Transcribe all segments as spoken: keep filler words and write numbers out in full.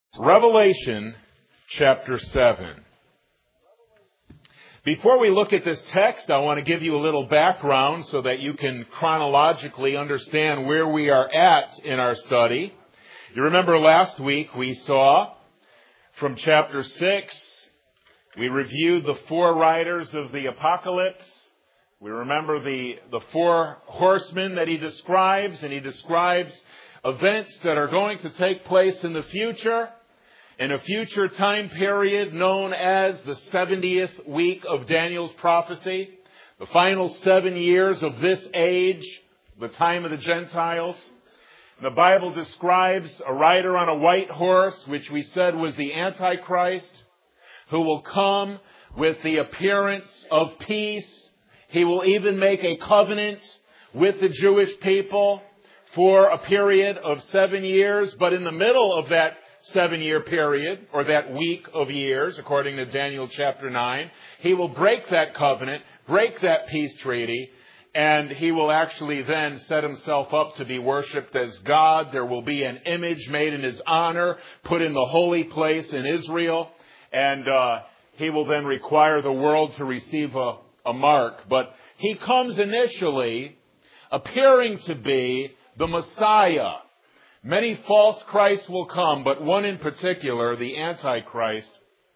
Revelation chapter seven. Before we look at this text, I want to give you a little background so that you can chronologically understand where we are at in our study. You remember last week we saw from chapter six, we reviewed the four riders of the apocalypse. We remember the, the four horsemen that he describes, and he describes events that are going to take place in the future, in a future time period known as the seventieth week of Daniel's prophecy, the final seven years of this age, the time of the Gentiles. The Bible describes a rider on a white horse, which we said was the Antichrist, who will come with the appearance of peace. He will even make a covenant with the Jewish people for a period of seven years. But in the middle of that seven-year period, or that week of years, according to Daniel chapter nine, he will break that covenant, break that peace treaty, and he will actually then set himself up to be worshipped as God. There will be an image made in his honor, put in the holy place in Israel, and uh, he will then require the world to receive a, a mark. But he comes initially appearing to be the Messiah. Many false Christs will come, but one in particular, the Antichrist.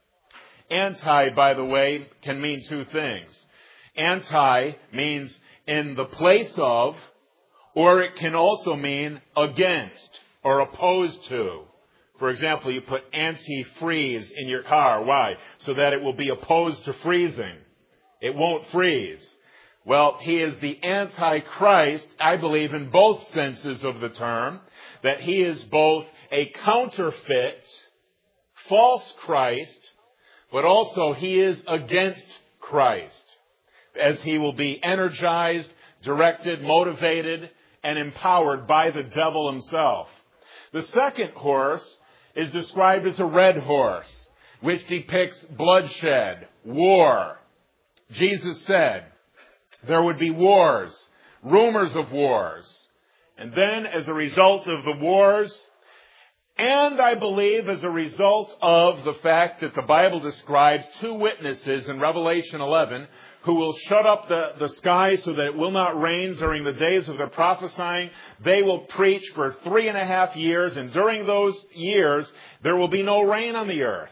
Anti, by the way, can mean two things. Anti means in the place of, or it can also mean against or opposed to. For example, you put anti-freeze in your car. Why? So that it will be opposed to freezing. It won't freeze. Well, he is the Antichrist, I believe, in both senses of the term, that he is both a counterfeit, false Christ, but also he is against Christ, as he will be energized, directed, motivated, and empowered by the devil himself. The second horse is described as a red horse, which depicts bloodshed, war. Jesus said there would be wars, rumors of wars. And then as a result of the wars, and I believe as a result of the fact that the Bible describes two witnesses in Revelation eleven who will shut up the, the sky so that it will not rain during the days of their prophesying. They will preach for three and a half years, and during those years, there will be no rain on the earth.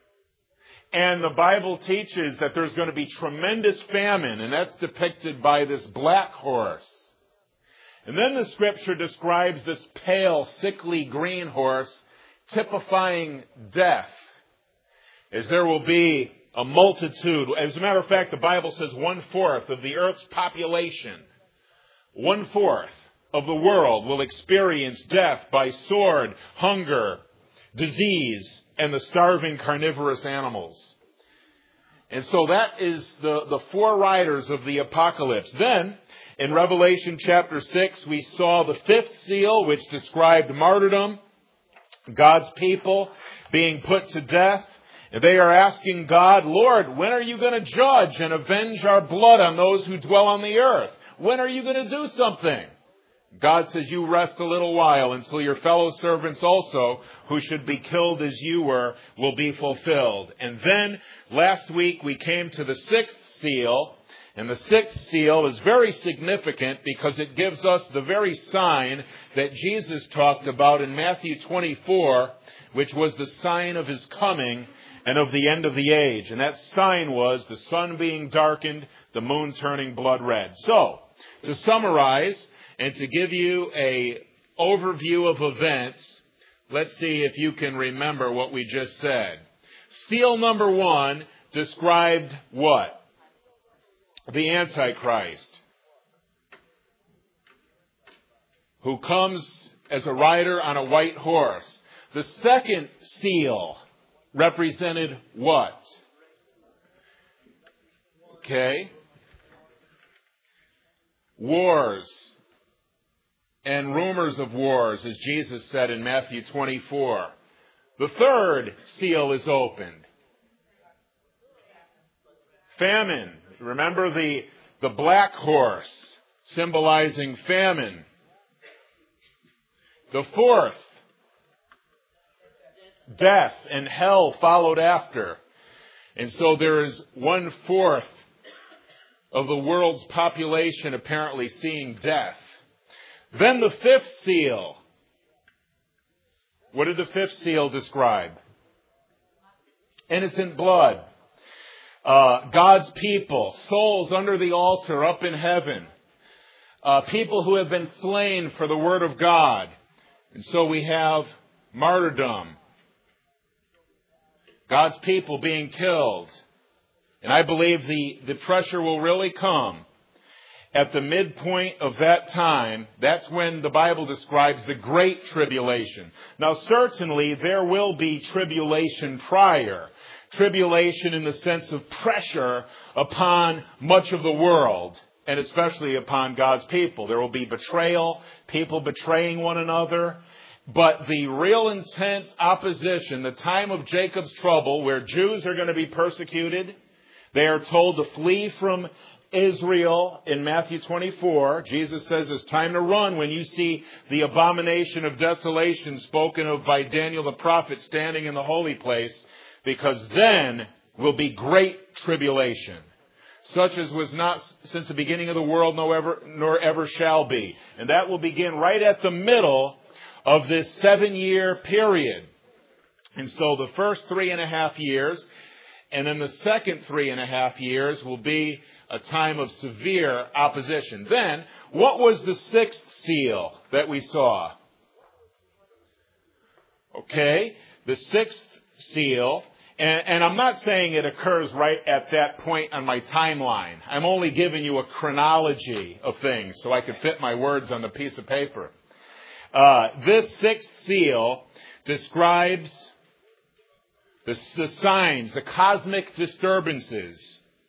And the Bible teaches that there's going to be tremendous famine, and that's depicted by this black horse. And then the scripture describes this pale, sickly green horse, typifying death, as there will be a multitude. As a matter of fact, the Bible says one-fourth of the earth's population, one-fourth of the world will experience death by sword, hunger, disease, and the starving carnivorous animals. And so that is the, the four riders of the apocalypse. Then, in Revelation chapter six, we saw the fifth seal, which described martyrdom, God's people being put to death. And they are asking God, Lord, when are you going to judge and avenge our blood on those who dwell on the earth? When are you going to do something? God says, you rest a little while until your fellow servants also, who should be killed as you were, will be fulfilled. And then last week we came to the sixth seal. And the sixth seal is very significant because it gives us the very sign that Jesus talked about in Matthew twenty-four, which was the sign of his coming and of the end of the age. And that sign was the sun being darkened, the moon turning blood red. So, to summarize and to give you an overview of events, let's see if you can remember what we just said. Seal number one described what? The Antichrist, who comes as a rider on a white horse. The second seal represented what? Okay. Wars and rumors of wars, as Jesus said in Matthew twenty-four. The third seal is opened. Famine. Remember the, the black horse, symbolizing famine. The fourth death and hell followed after. And so there is one-fourth of the world's population apparently seeing death. Then the fifth seal. What did the fifth seal describe? Innocent blood. Uh, God's people, souls under the altar up in heaven. Uh, people who have been slain for the word of God. And so we have martyrdom. God's people being killed. And I believe the, the pressure will really come at the midpoint of that time. That's when the Bible describes the Great Tribulation. Now, certainly there will be tribulation prior. Tribulation in the sense of pressure upon much of the world, and especially upon God's people. There will be betrayal, people betraying one another. But the real intense opposition, the time of Jacob's trouble, where Jews are going to be persecuted, they are told to flee from Israel in Matthew twenty-four. Jesus says it's time to run when you see the abomination of desolation spoken of by Daniel the prophet standing in the holy place, because then will be great tribulation, such as was not since the beginning of the world, nor ever, nor ever shall be. And that will begin right at the middle of this seven-year period. And so the first three and a half years, and then the second three and a half years will be a time of severe opposition. Then, what was the sixth seal that we saw? Okay, the sixth seal, and, and I'm not saying it occurs right at that point on my timeline. I'm only giving you a chronology of things so I could fit my words on the piece of paper. Uh, this sixth seal describes the, the signs, the cosmic disturbances.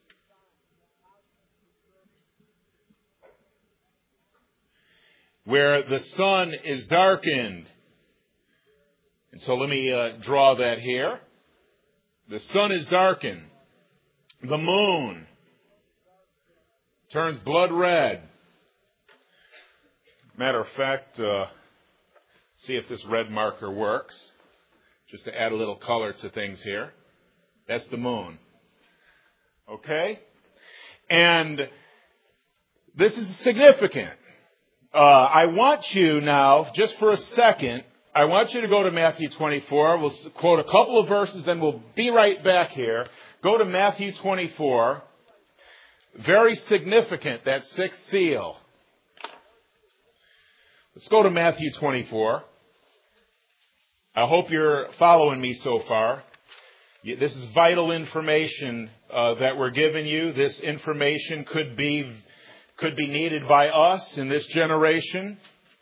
Where the sun is darkened. And so let me uh, draw that here. The sun is darkened. The moon turns blood red. Matter of fact, uh, see if this red marker works. Just to add a little color to things here. That's the moon. Okay? And this is significant. Uh, I want you now, just for a second, I want you to go to Matthew twenty-four. We'll quote a couple of verses, then we'll be right back here. Go to Matthew twenty-four. Very significant, that sixth seal. Let's go to Matthew twenty-four. I hope you're following me so far. This is vital information uh, that we're giving you. This information could be could be needed by us in this generation.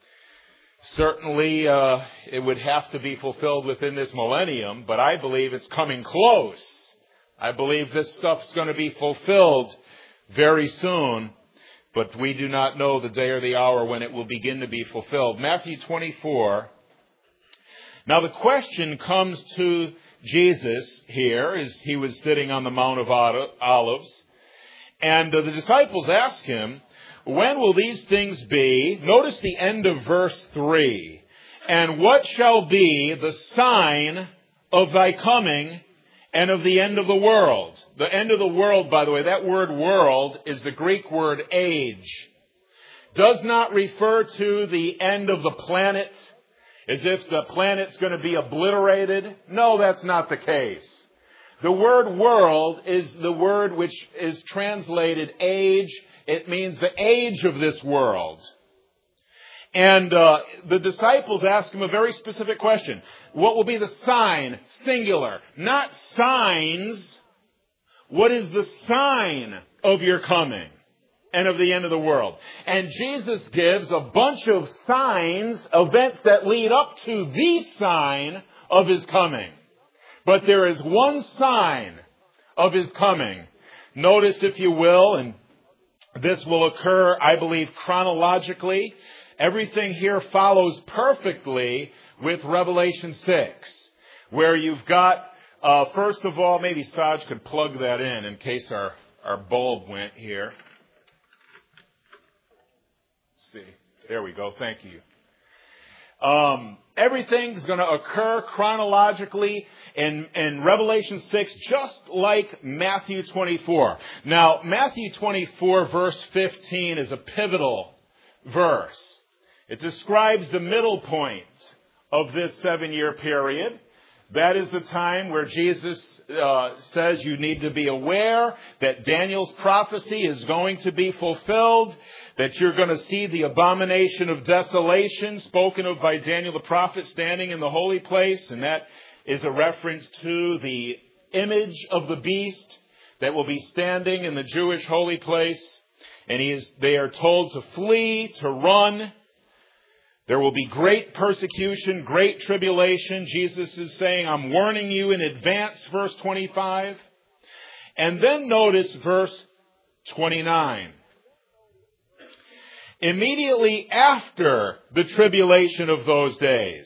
Certainly, uh, it would have to be fulfilled within this millennium, but I believe it's coming close. I believe this stuff's going to be fulfilled very soon, but we do not know the day or the hour when it will begin to be fulfilled. Matthew twenty-four. Now the question comes to Jesus here as he was sitting on the Mount of Olives, and uh, the disciples ask him, when will these things be? Notice the end of verse three. And what shall be the sign of thy coming and of the end of the world? The end of the world, by the way, that word world is the Greek word age. Does not refer to the end of the planet, as if the planet's going to be obliterated. No, that's not the case. The word world is the word which is translated age. It means the age of this world. And uh, the disciples ask him a very specific question. What will be the sign? Singular. Not signs. What is the sign of your coming and of the end of the world? And Jesus gives a bunch of signs, events that lead up to the sign of his coming. But there is one sign of his coming. Notice, if you will, and this will occur, I believe, chronologically. Everything here follows perfectly with Revelation six, where you've got, uh, first of all, maybe Saj could plug that in in case our, our bulb went here. Let's see. There we go. Thank you. Um, everything's going to occur chronologically in, in Revelation six, just like Matthew twenty-four. Now, Matthew twenty-four, verse fifteen, is a pivotal verse. It describes the middle point of this seven-year period. That is the time where Jesus uh, says you need to be aware that Daniel's prophecy is going to be fulfilled, that you're going to see the abomination of desolation spoken of by Daniel the prophet standing in the holy place, and that is a reference to the image of the beast that will be standing in the Jewish holy place, and he is, they are told to flee, to run. There will be great persecution, great tribulation. Jesus is saying, I'm warning you in advance, verse twenty-five. And then notice verse twenty-nine. Immediately after the tribulation of those days.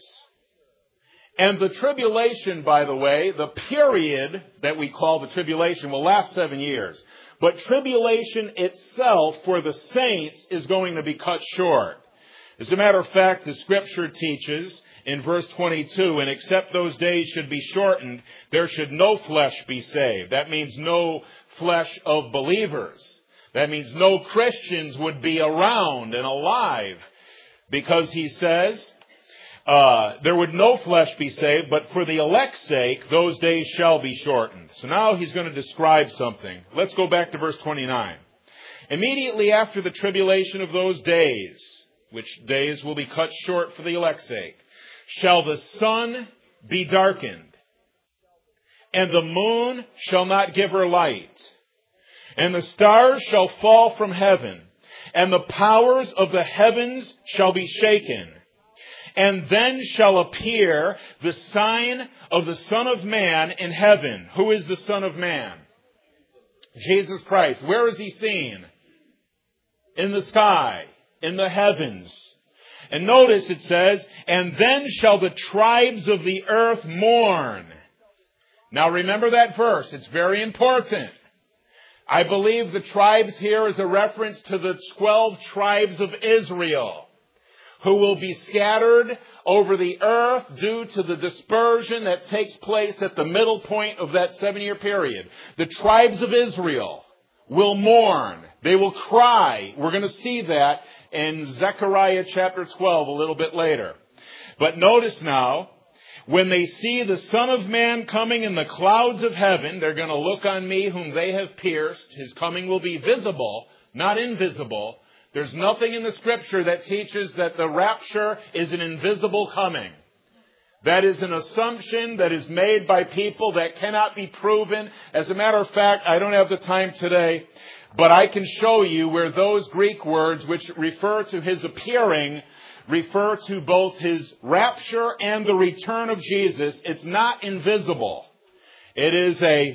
And the tribulation, by the way, the period that we call the tribulation will last seven years. But tribulation itself for the saints is going to be cut short. As a matter of fact, the Scripture teaches in verse twenty-two, and except those days should be shortened, there should no flesh be saved. That means no flesh of believers. That means no Christians would be around and alive, because he says uh, there would no flesh be saved, but for the elect's sake, those days shall be shortened. So now he's going to describe something. Let's go back to verse twenty-nine. Immediately after the tribulation of those days, which days will be cut short for the elect's sake, shall the sun be darkened, and the moon shall not give her light, and the stars shall fall from heaven, and the powers of the heavens shall be shaken. And then shall appear the sign of the Son of Man in heaven. Who is the Son of Man? Jesus Christ. Where is he seen? In the sky. In the heavens. And notice it says, and then shall the tribes of the earth mourn. Now remember that verse. It's very important. I believe the tribes here is a reference to the twelve tribes of Israel, who will be scattered over the earth due to the dispersion that takes place at the middle point of that seven-year period. The tribes of Israel will mourn. They will cry. We're going to see that in Zechariah chapter twelve a little bit later. But notice now, when they see the Son of Man coming in the clouds of heaven, they're going to look on me whom they have pierced. His coming will be visible, not invisible. There's nothing in the Scripture that teaches that the rapture is an invisible coming. That is an assumption that is made by people that cannot be proven. As a matter of fact, I don't have the time today, but I can show you where those Greek words which refer to his appearing refer to both his rapture and the return of Jesus. It's not invisible. It is a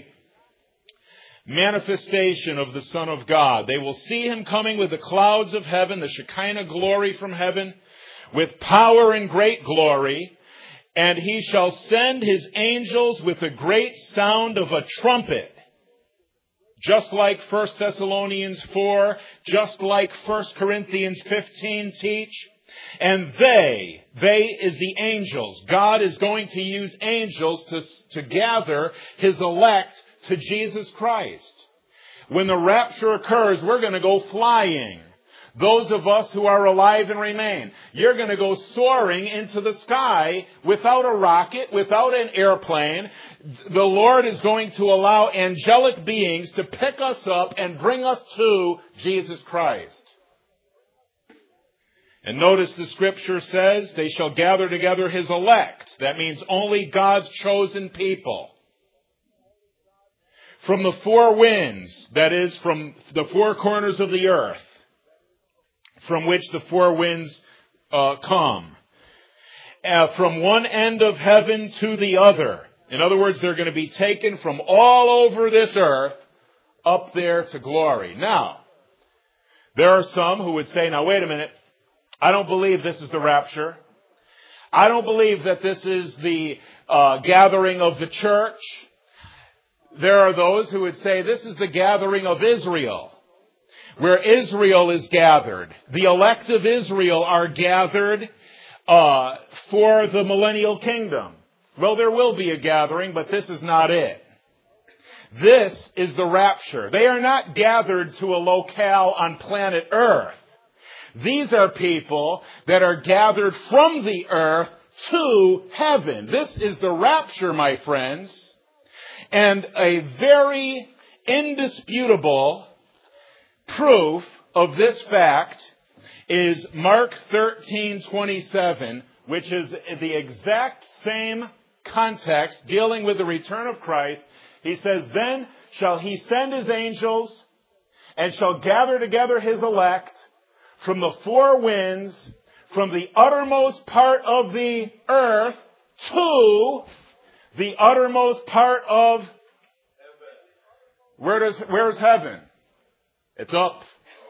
manifestation of the Son of God. They will see him coming with the clouds of heaven, the Shekinah glory from heaven, with power and great glory. And he shall send his angels with a great sound of a trumpet. Just like First Thessalonians four, just like First Corinthians fifteen teach. And they, they is the angels. God is going to use angels to, to gather his elect to Jesus Christ. When the rapture occurs, we're going to go flying. Those of us who are alive and remain. You're going to go soaring into the sky without a rocket, without an airplane. The Lord is going to allow angelic beings to pick us up and bring us to Jesus Christ. And notice the Scripture says, they shall gather together his elect. That means only God's chosen people. From the four winds, that is, from the four corners of the earth, from which the four winds uh, come. Uh, from one end of heaven to the other. In other words, they're going to be taken from all over this earth up there to glory. Now, there are some who would say, now wait a minute, I don't believe this is the rapture. I don't believe that this is the uh, gathering of the church. There are those who would say this is the gathering of Israel, where Israel is gathered. The elect of Israel are gathered uh, for the millennial kingdom. Well, there will be a gathering, but this is not it. This is the rapture. They are not gathered to a locale on planet Earth. These are people that are gathered from the earth to heaven. This is the rapture, my friends. And a very indisputable proof of this fact is Mark thirteen twenty-seven, which is the exact same context dealing with the return of Christ. He says, "Then shall he send his angels and shall gather together his elect from the four winds, from the uttermost part of the earth to the uttermost part of..." Where does, where's heaven? It's up.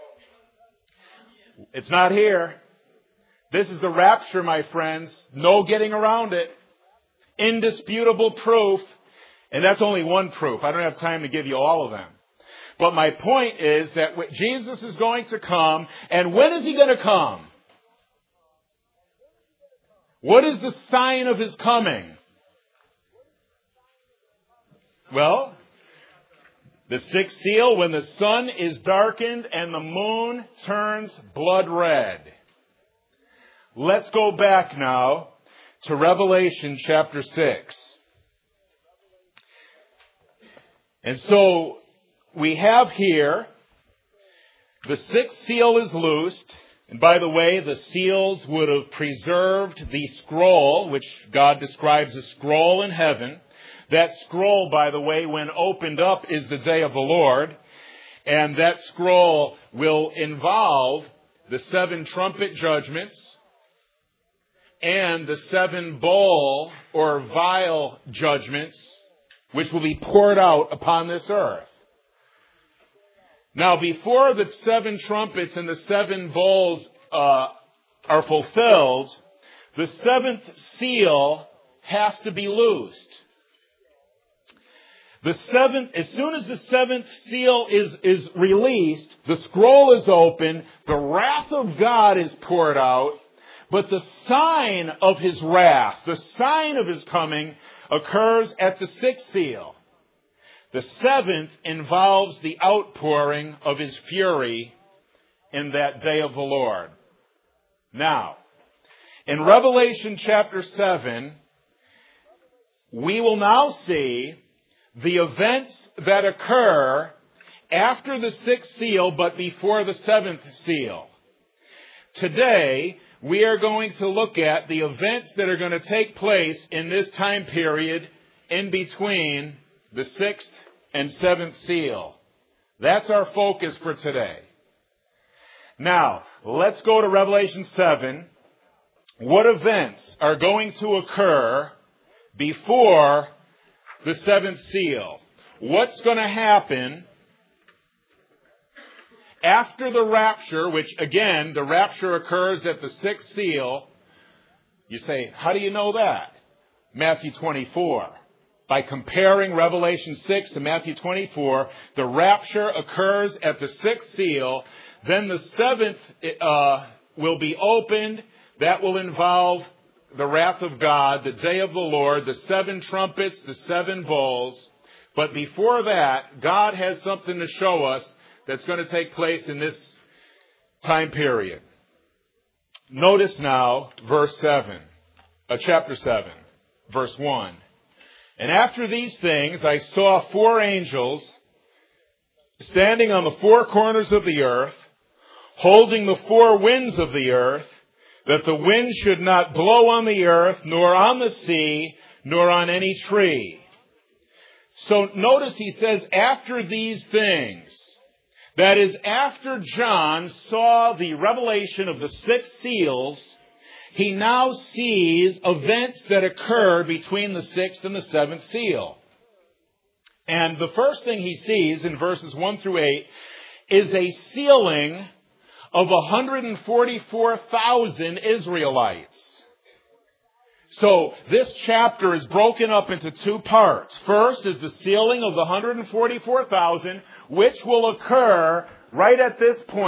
It's not here. This is the rapture, my friends. No getting around it. Indisputable proof. And that's only one proof. I don't have time to give you all of them. But my point is that Jesus is going to come. And when is he going to come? What is the sign of his coming? Well, the sixth seal, when the sun is darkened and the moon turns blood red. Let's go back now to Revelation chapter six. And so we have here, the sixth seal is loosed. And by the way, the seals would have preserved the scroll, which God describes as scroll in heaven. That scroll, by the way, when opened up, is the day of the Lord. And that scroll will involve the seven trumpet judgments and the seven bowl or vial judgments, which will be poured out upon this earth. Now, before the seven trumpets and the seven bowls uh, are fulfilled, the seventh seal has to be loosed. The seventh, as soon as the seventh seal is, is released, the scroll is open, the wrath of God is poured out, but the sign of his wrath, the sign of his coming, occurs at the sixth seal. The seventh involves the outpouring of his fury in that day of the Lord. Now, in Revelation chapter seven, we will now see the events that occur after the sixth seal, but before the seventh seal. Today, we are going to look at the events that are going to take place in this time period in between the sixth and seventh seal. That's our focus for today. Now, let's go to Revelation seven. What events are going to occur before the seventh seal? What's going to happen after the rapture, which again, the rapture occurs at the sixth seal? You say, how do you know that? Matthew twenty-four. By comparing Revelation six to Matthew twenty-four, the rapture occurs at the sixth seal. Then the seventh uh, will be opened. That will involve the wrath of God, the day of the Lord, the seven trumpets, the seven bowls. But before that, God has something to show us that's going to take place in this time period. Notice now verse seven, uh, chapter seven, verse one. And after these things, I saw four angels standing on the four corners of the earth, holding the four winds of the earth, that the wind should not blow on the earth, nor on the sea, nor on any tree. So notice he says, after these things. That is, after John saw the revelation of the six seals, he now sees events that occur between the sixth and the seventh seal. And the first thing he sees in verses one through eight is a sealing of one hundred forty-four thousand Israelites. So this chapter is broken up into two parts. First is the sealing of the one hundred forty-four thousand, which will occur right at this point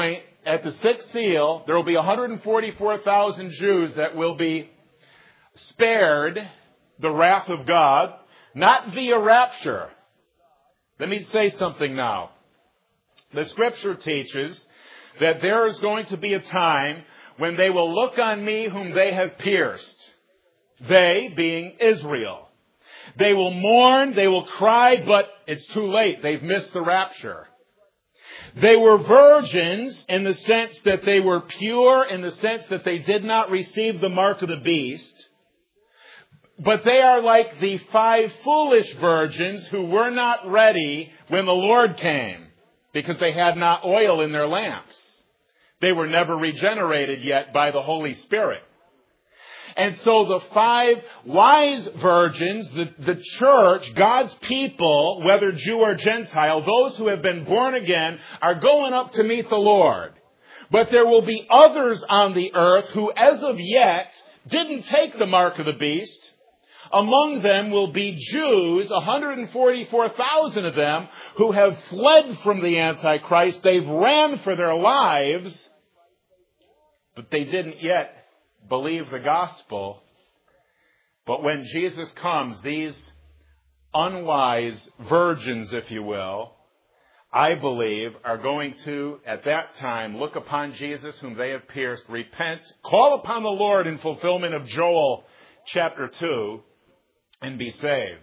at the sixth seal, there will be one hundred forty-four thousand Jews that will be spared the wrath of God, not via rapture. Let me say something now. The Scripture teaches that there is going to be a time when they will look on me whom they have pierced. They being Israel. They will mourn, they will cry, but it's too late. They've missed the rapture. They were virgins in the sense that they were pure, in the sense that they did not receive the mark of the beast. But they are like the five foolish virgins who were not ready when the Lord came, because they had not oil in their lamps. They were never regenerated yet by the Holy Spirit. And so the five wise virgins, the, the church, God's people, whether Jew or Gentile, those who have been born again, are going up to meet the Lord. But there will be others on the earth who, as of yet, didn't take the mark of the beast. Among them will be Jews, one hundred forty-four thousand of them, who have fled from the Antichrist. They've ran for their lives, but they didn't yet believe the gospel. But when Jesus comes, these unwise virgins, if you will, I believe, are going to, at that time, look upon Jesus whom they have pierced, repent, call upon the Lord in fulfillment of Joel chapter two, and be saved.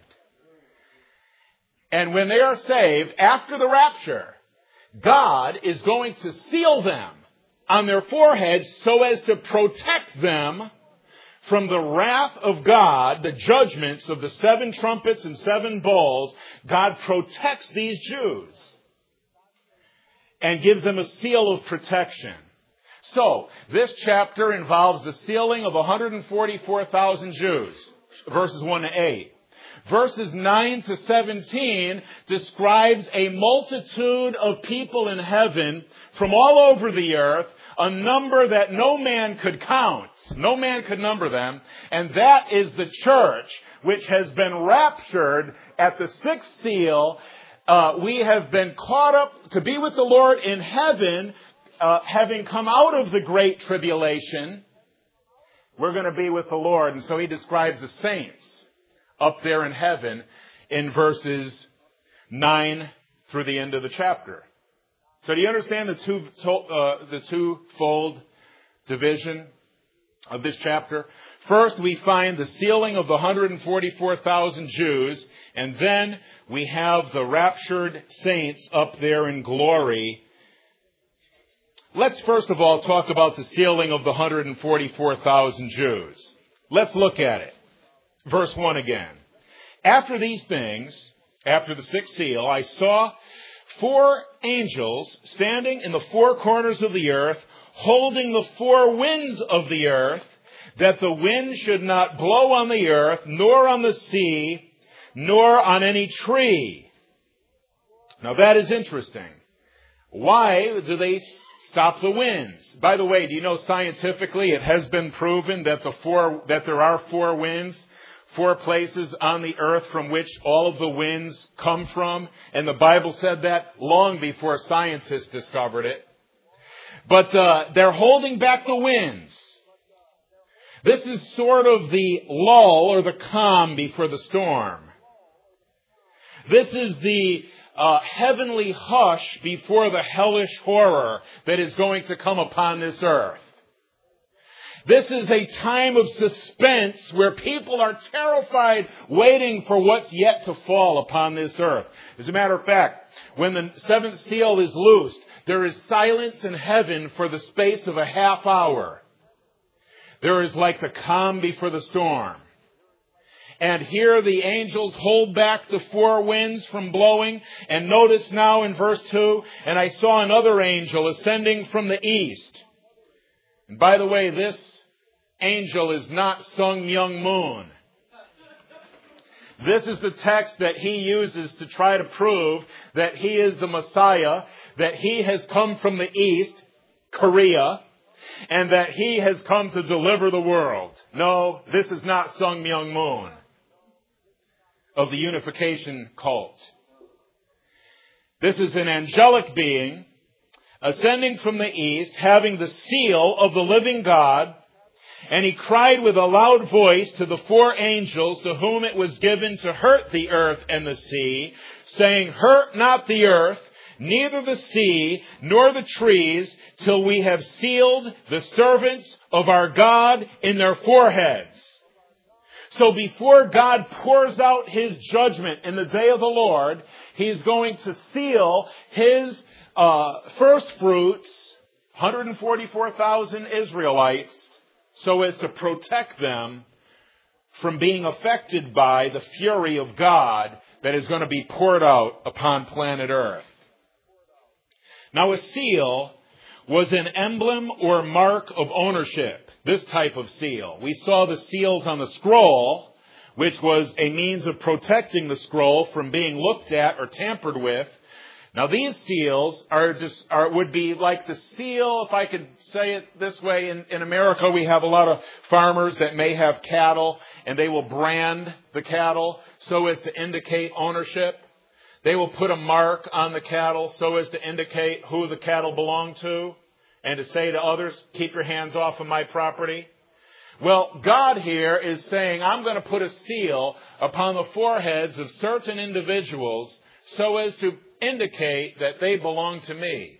And when they are saved, after the rapture, God is going to seal them on their foreheads so as to protect them from the wrath of God, the judgments of the seven trumpets and seven bowls. God protects these Jews and gives them a seal of protection. So, this chapter involves the sealing of one hundred forty-four thousand Jews, verses one to eight. Verses nine to seventeen describes a multitude of people in heaven from all over the earth, a number that no man could count. No man could number them. And that is the church, which has been raptured at the sixth seal. Uh, we have been caught up to be with the Lord in heaven, uh, having come out of the great tribulation. We're going to be with the Lord. And so he describes the saints up there in heaven in verses nine through the end of the chapter. So do you understand the two uh, the twofold division of this chapter? First, we find the sealing of the one hundred forty-four thousand Jews, and then we have the raptured saints up there in glory. Let's first of all talk about the sealing of the one hundred forty-four thousand Jews. Let's look at it. Verse one again. After these things, after the sixth seal, I saw four angels standing in the four corners of the earth, holding the four winds of the earth, that the wind should not blow on the earth, nor on the sea, nor on any tree. Now that is interesting. Why do they stop the winds? By the way, do you know scientifically it has been proven that the four that there are four winds, four places on the earth from which all of the winds come from, and the Bible said that long before scientists discovered it. But uh, they're holding back the winds. This is sort of the lull or the calm before the storm. This is the uh, heavenly hush before the hellish horror that is going to come upon this earth. This is a time of suspense where people are terrified, waiting for what's yet to fall upon this earth. As a matter of fact, when the seventh seal is loosed, there is silence in heaven for the space of a half hour. There is like the calm before the storm. And here the angels hold back the four winds from blowing. And notice now in verse two, and I saw another angel ascending from the east. And by the way, this angel is not Sun Myung Moon. This is the text that he uses to try to prove that he is the Messiah, that he has come from the east, Korea, and that he has come to deliver the world. No, this is not Sun Myung Moon of the unification cult. This is an angelic being ascending from the east, having the seal of the living God, and he cried with a loud voice to the four angels to whom it was given to hurt the earth and the sea, saying, hurt not the earth, neither the sea, nor the trees, till we have sealed the servants of our God in their foreheads. So before God pours out his judgment in the day of the Lord, he's going to seal his uh, first fruits, one hundred forty-four thousand Israelites, so as to protect them from being affected by the fury of God that is going to be poured out upon planet Earth. Now, a seal was an emblem or mark of ownership, this type of seal. We saw the seals on the scroll, which was a means of protecting the scroll from being looked at or tampered with. Now, these seals are just are would be like the seal, if I could say it this way. In, in America, we have a lot of farmers that may have cattle, and they will brand the cattle so as to indicate ownership. They will put a mark on the cattle so as to indicate who the cattle belong to and to say to others, keep your hands off of my property. Well, God here is saying, I'm going to put a seal upon the foreheads of certain individuals so as to indicate that they belong to me.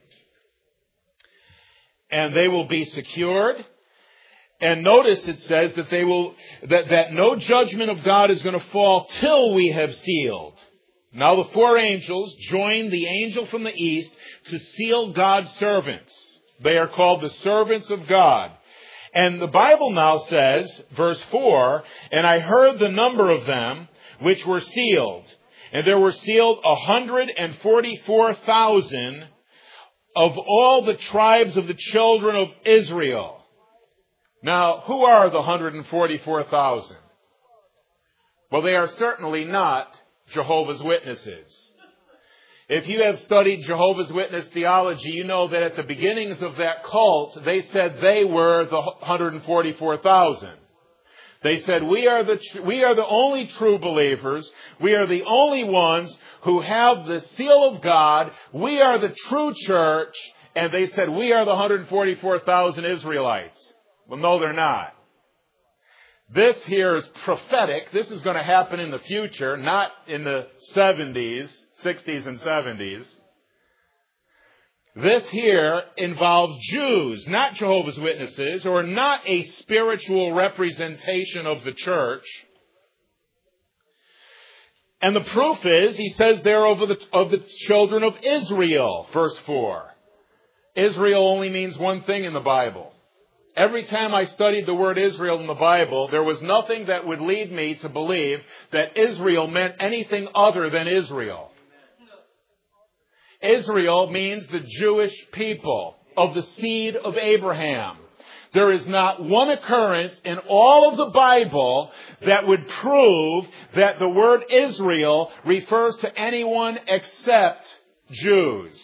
And they will be secured. And notice it says that they will that, that no judgment of God is going to fall till we have sealed. Now the four angels join the angel from the east to seal God's servants. They are called the servants of God. And the Bible now says, verse four, and I heard the number of them which were sealed. And there were sealed one hundred forty-four thousand of all the tribes of the children of Israel. Now, who are the one hundred forty-four thousand? Well, they are certainly not Jehovah's Witnesses. If you have studied Jehovah's Witness theology, you know that at the beginnings of that cult, they said they were the one hundred forty-four thousand. They said, we are the we are the only true believers. We are the only ones who have the seal of God. We are the true church. And they said, we are the one hundred forty-four thousand Israelites. Well, no, they're not. This here is prophetic. This is going to happen in the future, not in the seventies, sixties and seventies. This here involves Jews, not Jehovah's Witnesses, or not a spiritual representation of the church. And the proof is, he says there over the, of the children of Israel, verse four. Israel only means one thing in the Bible. Every time I studied the word Israel in the Bible, there was nothing that would lead me to believe that Israel meant anything other than Israel. Israel means the Jewish people of the seed of Abraham. There is not one occurrence in all of the Bible that would prove that the word Israel refers to anyone except Jews.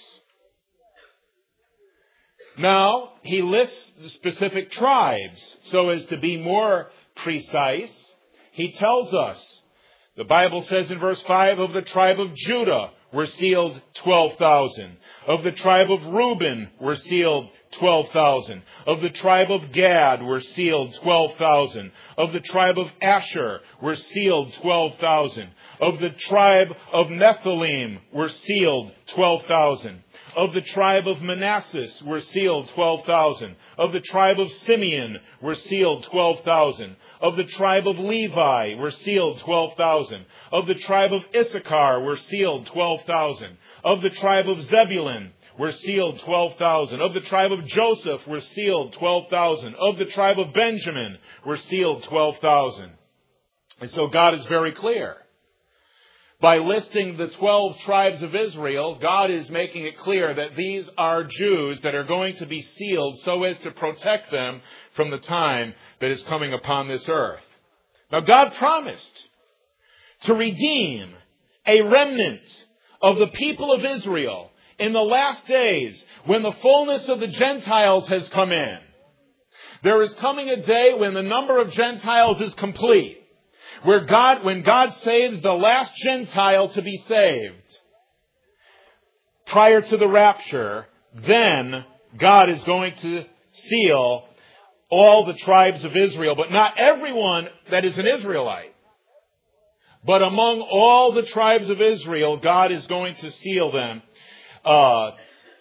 Now, he lists the specific tribes so as to be more precise. He tells us, the Bible says in verse five, of the tribe of Judah were sealed twelve thousand. Of the tribe of Reuben were sealed twelve thousand. Of the tribe of Gad were sealed twelve thousand. Of the tribe of Asher were sealed twelve thousand. Of the tribe of Nephilim were sealed twelve thousand. Of the tribe of Manasseh were sealed twelve thousand. Of the tribe of Simeon were sealed twelve thousand. Of the tribe of Levi were sealed twelve thousand. Of the tribe of Issachar were sealed twelve thousand. Of the tribe of Zebulun were sealed twelve thousand. Of the tribe of Joseph were sealed twelve thousand. Of the tribe of Benjamin were sealed twelve thousand. And so God is very clear. By listing the twelve tribes of Israel, God is making it clear that these are Jews that are going to be sealed so as to protect them from the time that is coming upon this earth. Now, God promised to redeem a remnant of the people of Israel in the last days when the fullness of the Gentiles has come in. There is coming a day when the number of Gentiles is complete. Where God, when God saves the last Gentile to be saved, prior to the rapture, then God is going to seal all the tribes of Israel, but not everyone that is an Israelite. But among all the tribes of Israel, God is going to seal them, uh,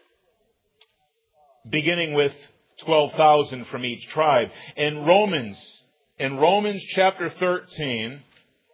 beginning with twelve thousand from each tribe. In Romans, in Romans chapter thirteen,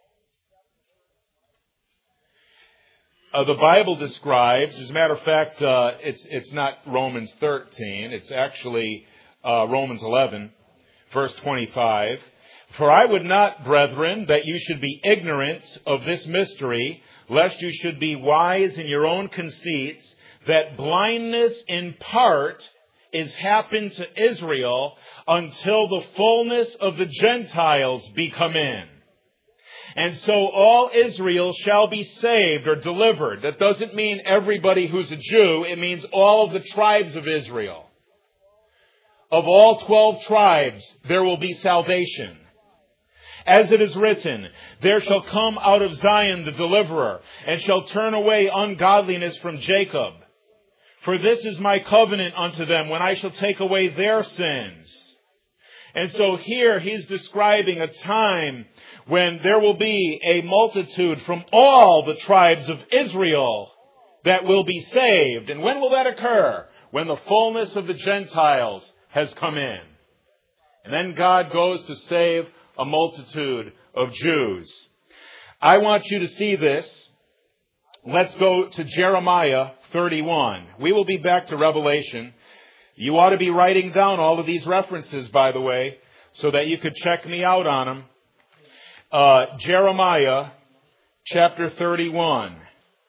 uh, the Bible describes, as a matter of fact, uh, it's it's not Romans thirteen, it's actually uh, Romans eleven, verse twenty-five. For I would not, brethren, that you should be ignorant of this mystery, lest you should be wise in your own conceits, that blindness in part is happened to Israel until the fullness of the Gentiles be come in. And so all Israel shall be saved or delivered. That doesn't mean everybody who's a Jew. It means all of the tribes of Israel. Of all twelve tribes, there will be salvation. As it is written, there shall come out of Zion the deliverer, and shall turn away ungodliness from Jacob. For this is my covenant unto them, when I shall take away their sins. And so here he's describing a time when there will be a multitude from all the tribes of Israel that will be saved. And when will that occur? When the fullness of the Gentiles has come in. And then God goes to save a multitude of Jews. I want you to see this. Let's go to Jeremiah thirty-one. We will be back to Revelation. You ought to be writing down all of these references, by the way, so that you could check me out on them. Uh, Jeremiah chapter thirty-one.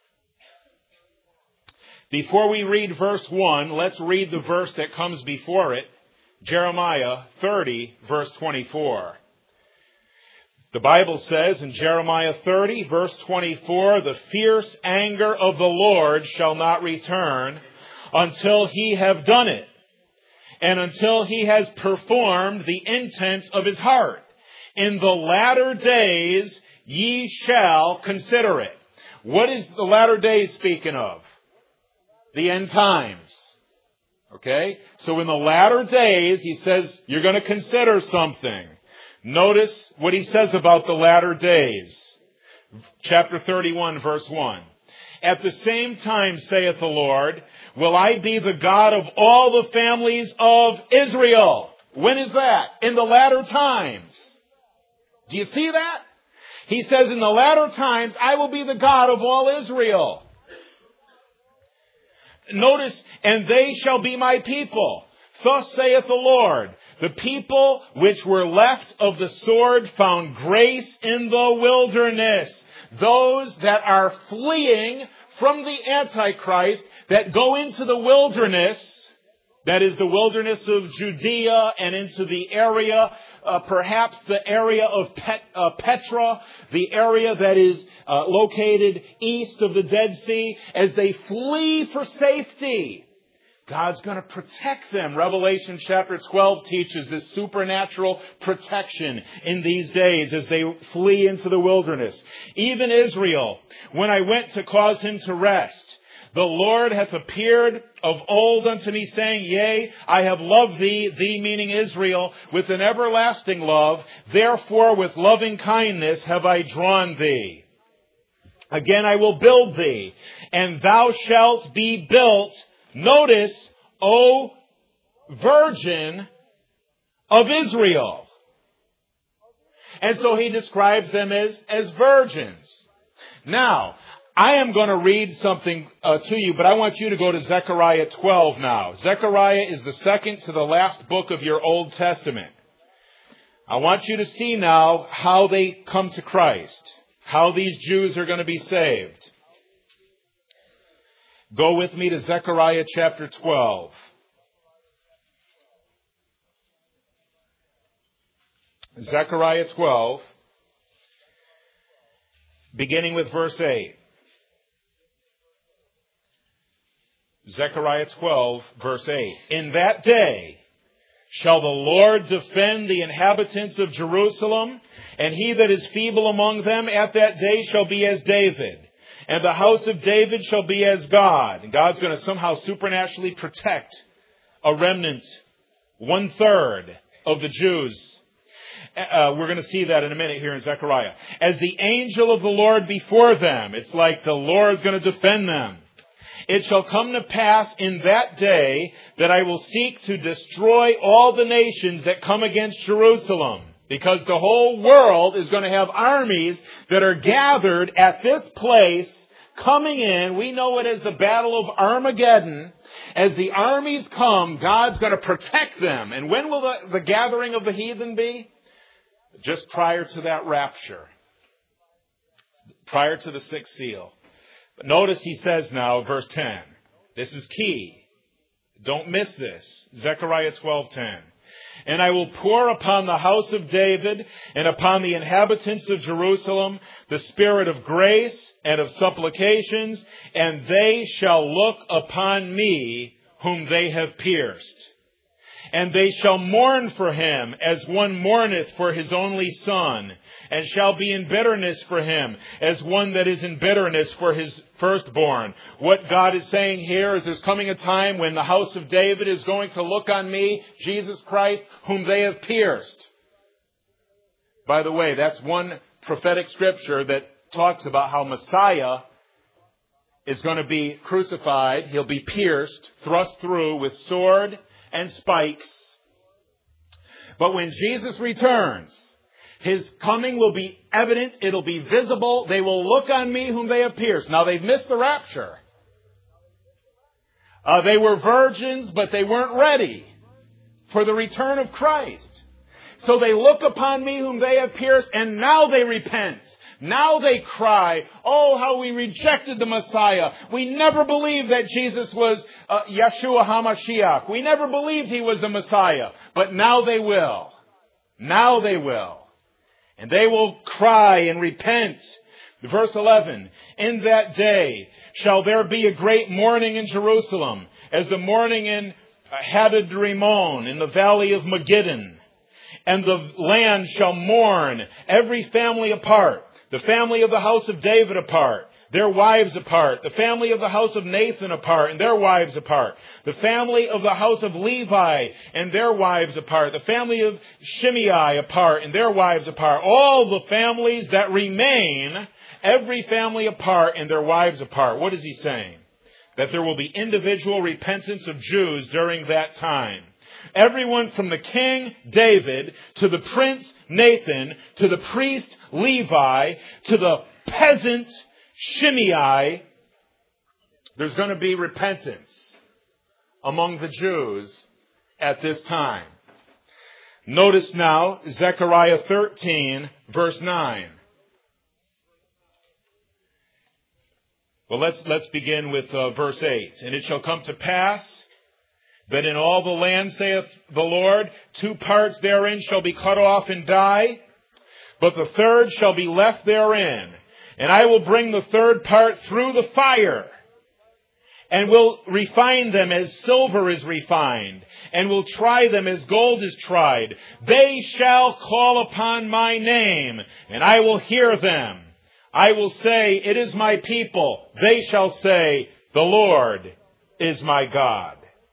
Before we read verse one, let's read the verse that comes before it. Jeremiah thirty, verse twenty-four. The Bible says in Jeremiah thirty, verse twenty-four, the fierce anger of the Lord shall not return until he have done it, and until he has performed the intent of his heart. In the latter days ye shall consider it. What is the latter days speaking of? The end times. Okay? So in the latter days, he says, you're going to consider something. Notice what he says about the latter days. Chapter thirty-one, verse one. At the same time, saith the Lord, will I be the God of all the families of Israel. When is that? In the latter times. Do you see that? He says, in the latter times, I will be the God of all Israel. Notice, and they shall be my people. Thus saith the Lord. The people which were left of the sword found grace in the wilderness. Those that are fleeing from the Antichrist, that go into the wilderness, that is the wilderness of Judea and into the area, uh, perhaps the area of Pet, uh, Petra, the area that is uh, located east of the Dead Sea, as they flee for safety. God's going to protect them. Revelation chapter twelve teaches this supernatural protection in these days as they flee into the wilderness. Even Israel, when I went to cause him to rest, the Lord hath appeared of old unto me, saying, Yea, I have loved thee, thee meaning Israel, with an everlasting love. Therefore with loving kindness have I drawn thee. Again I will build thee, and thou shalt be built. Notice, O virgin of Israel. And so he describes them as, as virgins. Now, I am going to read something uh, to you, but I want you to go to Zechariah twelve now. Zechariah is the second to the last book of your Old Testament. I want you to see now how they come to Christ, how these Jews are going to be saved. Go with me to Zechariah chapter twelve. Zechariah twelve, beginning with verse eight. Zechariah twelve, verse eight. In that day shall the Lord defend the inhabitants of Jerusalem, and he that is feeble among them at that day shall be as David. And the house of David shall be as God. And God's going to somehow supernaturally protect a remnant, one third of the Jews. Uh, we're going to see that in a minute here in Zechariah. As the angel of the Lord before them. It's like the Lord's going to defend them. It shall come to pass in that day that I will seek to destroy all the nations that come against Jerusalem. Because the whole world is going to have armies that are gathered at this place, coming in. We know it as the Battle of Armageddon. As the armies come, God's going to protect them. And when will the, the gathering of the heathen be? Just prior to that rapture. Prior to the sixth seal. But notice he says now, verse ten. This is key. Don't miss this. Zechariah twelve ten. And I will pour upon the house of David and upon the inhabitants of Jerusalem the spirit of grace and of supplications, and they shall look upon me whom they have pierced. And they shall mourn for him as one mourneth for his only son, and shall be in bitterness for him as one that is in bitterness for his firstborn. What God is saying here is there's coming a time when the house of David is going to look on me, Jesus Christ, whom they have pierced. By the way, that's one prophetic scripture that talks about how Messiah is going to be crucified. He'll be pierced, thrust through with sword and spikes. But when Jesus returns, his coming will be evident. It'll be visible. They will look on me whom they have pierced. Now, they've missed the rapture. Uh, they were virgins, but they weren't ready for the return of Christ. So they look upon me whom they have pierced, and now they repent. Now they cry, oh, how we rejected the Messiah. We never believed that Jesus was uh, Yeshua HaMashiach. We never believed he was the Messiah. But now they will. Now they will. And they will cry and repent. Verse eleven, in that day shall there be a great mourning in Jerusalem, as the mourning in Hadad Rimon, in the valley of Megiddo. And the land shall mourn, every family apart. The family of the house of David apart, their wives apart. The family of the house of Nathan apart, and their wives apart. The family of the house of Levi, and their wives apart. The family of Shimei apart, and their wives apart. All the families that remain, every family apart, and their wives apart. What is he saying? That there will be individual repentance of Jews during that time. Everyone from the king David to the prince Nathan to the priest Levi to the peasant Shimei, there's going to be repentance among the Jews at this time. Notice now Zechariah thirteen, verse nine. Well, let's let's begin with uh, verse eight. And it shall come to pass that in all the land, saith the Lord, two parts therein shall be cut off and die, but the third shall be left therein. And I will bring the third part through the fire, and will refine them as silver is refined, and will try them as gold is tried. They shall call upon my name, and I will hear them. I will say, it is my people. They shall say, the Lord is my God.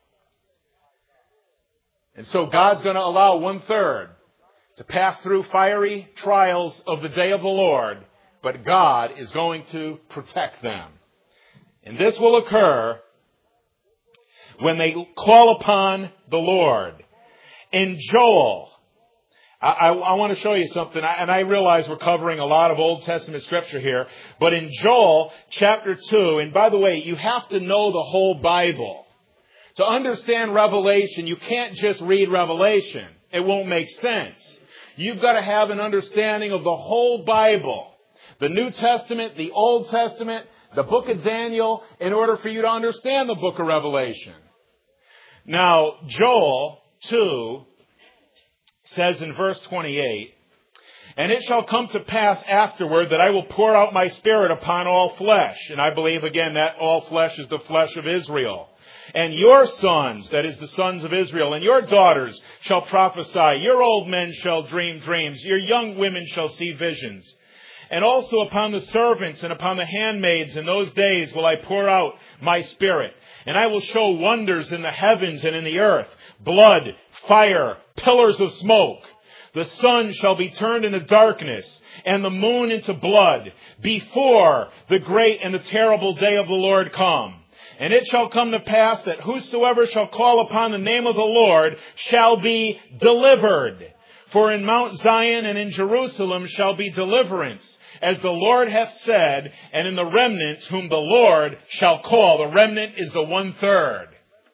And so God's going to allow one third to pass through fiery trials of the day of the Lord, but God is going to protect them. And this will occur when they call upon the Lord. In Joel, I, I, I want to show you something, and I realize we're covering a lot of Old Testament scripture here, but in Joel chapter two, and by the way, you have to know the whole Bible. To understand Revelation, you can't just read Revelation. It won't make sense. You've got to have an understanding of the whole Bible. The New Testament, the Old Testament, the book of Daniel, in order for you to understand the book of Revelation. Now, Joel two says in verse twenty-eight, and it shall come to pass afterward that I will pour out my spirit upon all flesh. And I believe, again, that all flesh is the flesh of Israel. And your sons, that is the sons of Israel, and your daughters shall prophesy. Your old men shall dream dreams. Your young women shall see visions. And also upon the servants and upon the handmaids in those days will I pour out my Spirit. And I will show wonders in the heavens and in the earth, blood, fire, pillars of smoke. The sun shall be turned into darkness, and the moon into blood, before the great and the terrible day of the Lord come. And it shall come to pass that whosoever shall call upon the name of the Lord shall be delivered. For in Mount Zion and in Jerusalem shall be deliverance, as the Lord hath said, and in the remnant whom the Lord shall call. The remnant is the one-third.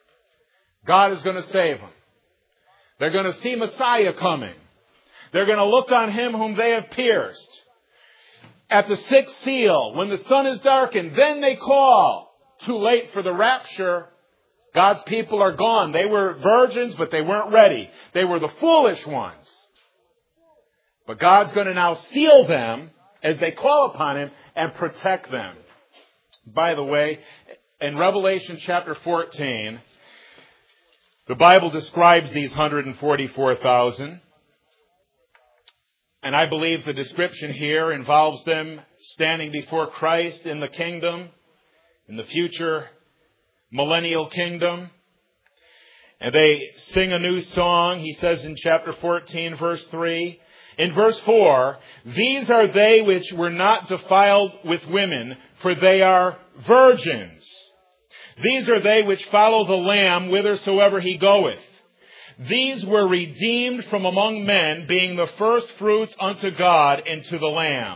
God is going to save them. They're going to see Messiah coming. They're going to look on him whom they have pierced. At the sixth seal, when the sun is darkened, then they call. Too late for the rapture. God's people are gone. They were virgins, but they weren't ready. They were the foolish ones. But God's going to now seal them as they call upon him and protect them. By the way, in Revelation chapter fourteen, the Bible describes these one hundred forty-four thousand. And I believe the description here involves them standing before Christ in the kingdom, in the future millennial kingdom. And they sing a new song. He says in chapter fourteen, verse three, in verse four, these are they which were not defiled with women, for they are virgins. These are they which follow the Lamb whithersoever he goeth. These were redeemed from among men, being the first fruits unto God and to the Lamb.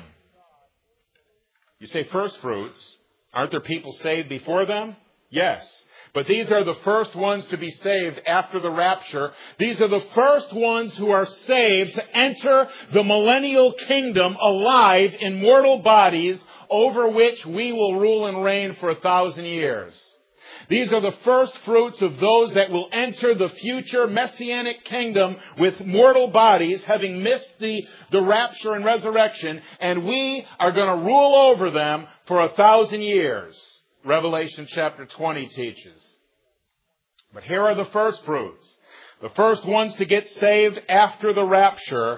You say first fruits. Aren't there people saved before them? Yes. But these are the first ones to be saved after the rapture. These are the first ones who are saved to enter the millennial kingdom alive in mortal bodies, over which we will rule and reign for a thousand years. These are the first fruits of those that will enter the future messianic kingdom with mortal bodies, having missed the, the rapture and resurrection, and we are going to rule over them for a thousand years. Revelation chapter twenty teaches. But here are the first fruits. The first ones to get saved after the rapture.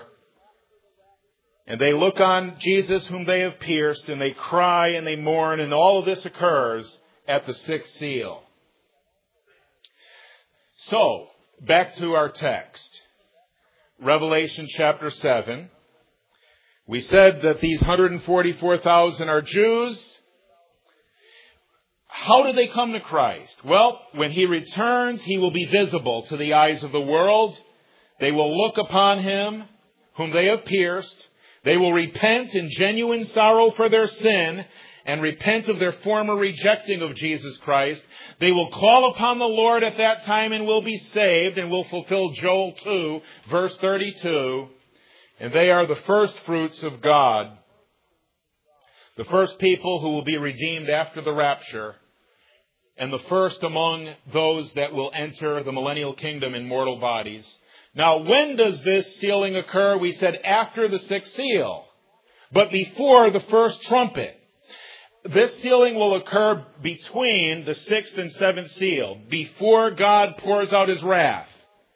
And they look on Jesus whom they have pierced, and they cry and they mourn, and all of this occurs at the sixth seal. So, back to our text. Revelation chapter seven. We said that these one hundred forty-four thousand are Jews. How do they come to Christ? Well, when he returns, he will be visible to the eyes of the world. They will look upon him whom they have pierced. They will repent in genuine sorrow for their sin and repent of their former rejecting of Jesus Christ. They will call upon the Lord at that time and will be saved, and will fulfill Joel two, verse thirty-two. And they are the first fruits of God. The first people who will be redeemed after the rapture, and the first among those that will enter the millennial kingdom in mortal bodies. Now, when does this sealing occur? We said after the sixth seal, but before the first trumpet. This sealing will occur between the sixth and seventh seal, before God pours out his wrath.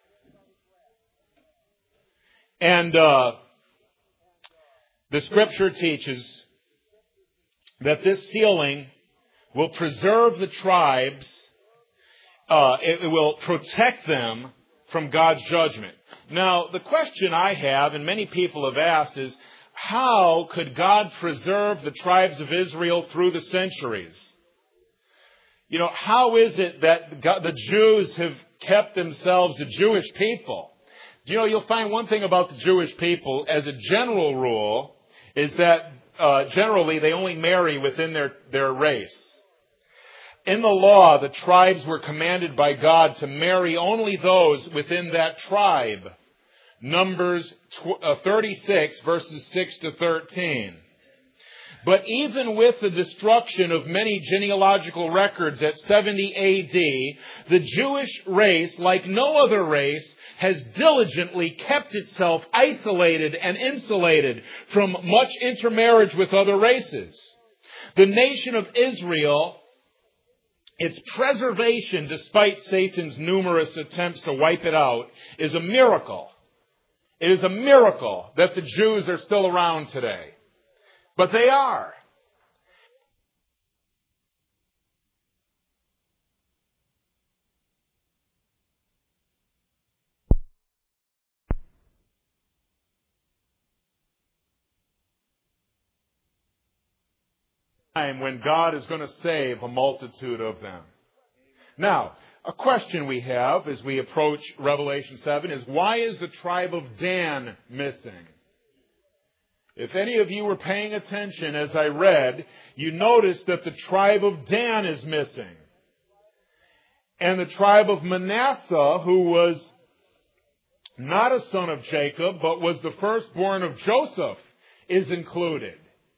And uh, the scripture teaches that this sealing will preserve the tribes, uh, it, it will protect them from God's judgment. Now, the question I have, and many people have asked, is how could God preserve the tribes of Israel through the centuries? You know, how is it that God, the Jews have kept themselves a Jewish people? You know, you'll find one thing about the Jewish people, as a general rule, is that uh, generally they only marry within their, their race. In the law, the tribes were commanded by God to marry only those within that tribe. Numbers thirty-six, verses six to thirteen. But even with the destruction of many genealogical records at seventy A D, the Jewish race, like no other race, has diligently kept itself isolated and insulated from much intermarriage with other races. The nation of Israel, its preservation, despite Satan's numerous attempts to wipe it out, is a miracle. It is a miracle that the Jews are still around today. But they are. Time when God is going to save a multitude of them. Now, a question we have as we approach Revelation seven is, why is the tribe of Dan missing? If any of you were paying attention as I read, you noticed that the tribe of Dan is missing. And the tribe of Manasseh, who was not a son of Jacob, but was the firstborn of Joseph, is included.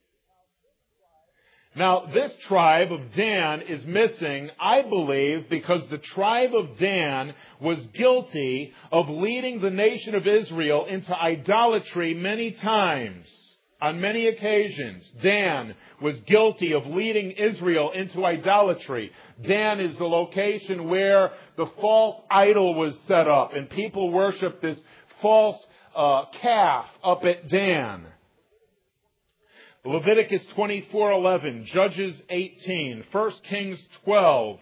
Now, this tribe of Dan is missing, I believe, because the tribe of Dan was guilty of leading the nation of Israel into idolatry many times. On many occasions, Dan was guilty of leading Israel into idolatry. Dan is the location where the false idol was set up, and people worship this false uh, calf up at Dan. Leviticus twenty-four eleven, Judges eighteen, First Kings twelve,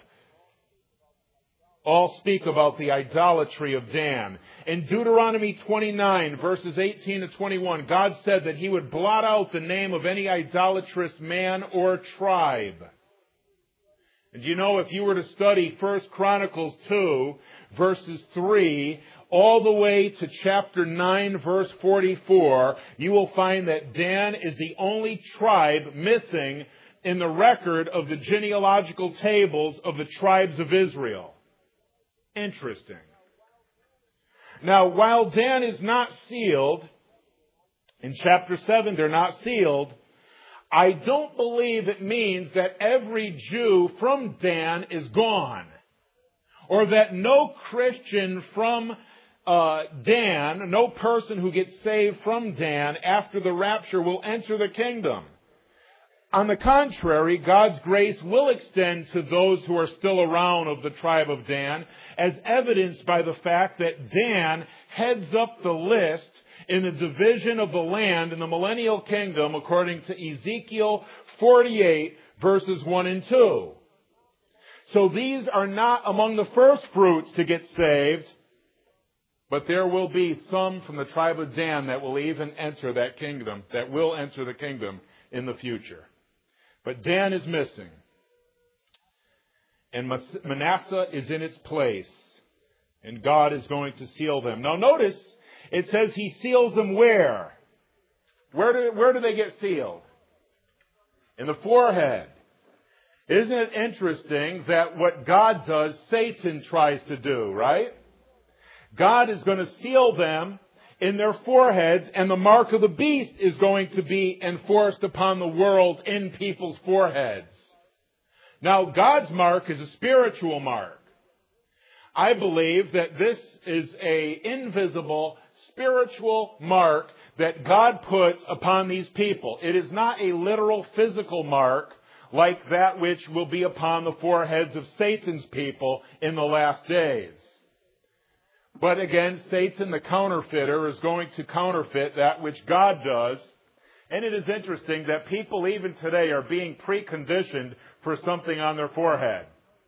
all speak about the idolatry of Dan. In Deuteronomy twenty-nine, verses eighteen to twenty-one, God said that He would blot out the name of any idolatrous man or tribe. And you know, if you were to study First Chronicles two, verses three, all the way to chapter nine, verse forty-four, you will find that Dan is the only tribe missing in the record of the genealogical tables of the tribes of Israel. Interesting. Now, while Dan is not sealed, in chapter seven they're not sealed, I don't believe it means that every Jew from Dan is gone, or that no Christian from uh, Dan, no person who gets saved from Dan after the rapture will enter the kingdom. On the contrary, God's grace will extend to those who are still around of the tribe of Dan, as evidenced by the fact that Dan heads up the list in the division of the land in the millennial kingdom according to Ezekiel forty-eight, verses one and two. So these are not among the first fruits to get saved, but there will be some from the tribe of Dan that will even enter that kingdom, that will enter the kingdom in the future. But Dan is missing. And Manasseh is in its place. And God is going to seal them. Now notice, it says He seals them where? Where do, where do they get sealed? In the forehead. Isn't it interesting that what God does, Satan tries to do, right? God is going to seal them in their foreheads, and the mark of the beast is going to be enforced upon the world in people's foreheads. Now, God's mark is a spiritual mark. I believe that this is an invisible spiritual mark that God puts upon these people. It is not a literal physical mark like that which will be upon the foreheads of Satan's people in the last days. But again, Satan, the counterfeiter, is going to counterfeit that which God does. And it is interesting that people even today are being preconditioned for something on their forehead.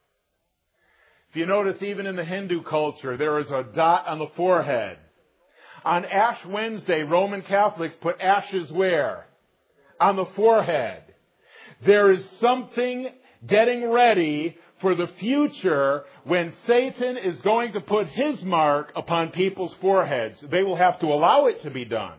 If you notice, even in the Hindu culture, there is a dot on the forehead. On Ash Wednesday, Roman Catholics put ashes where? On the forehead. There is something getting ready for the future when Satan is going to put his mark upon people's foreheads. They will have to allow it to be done.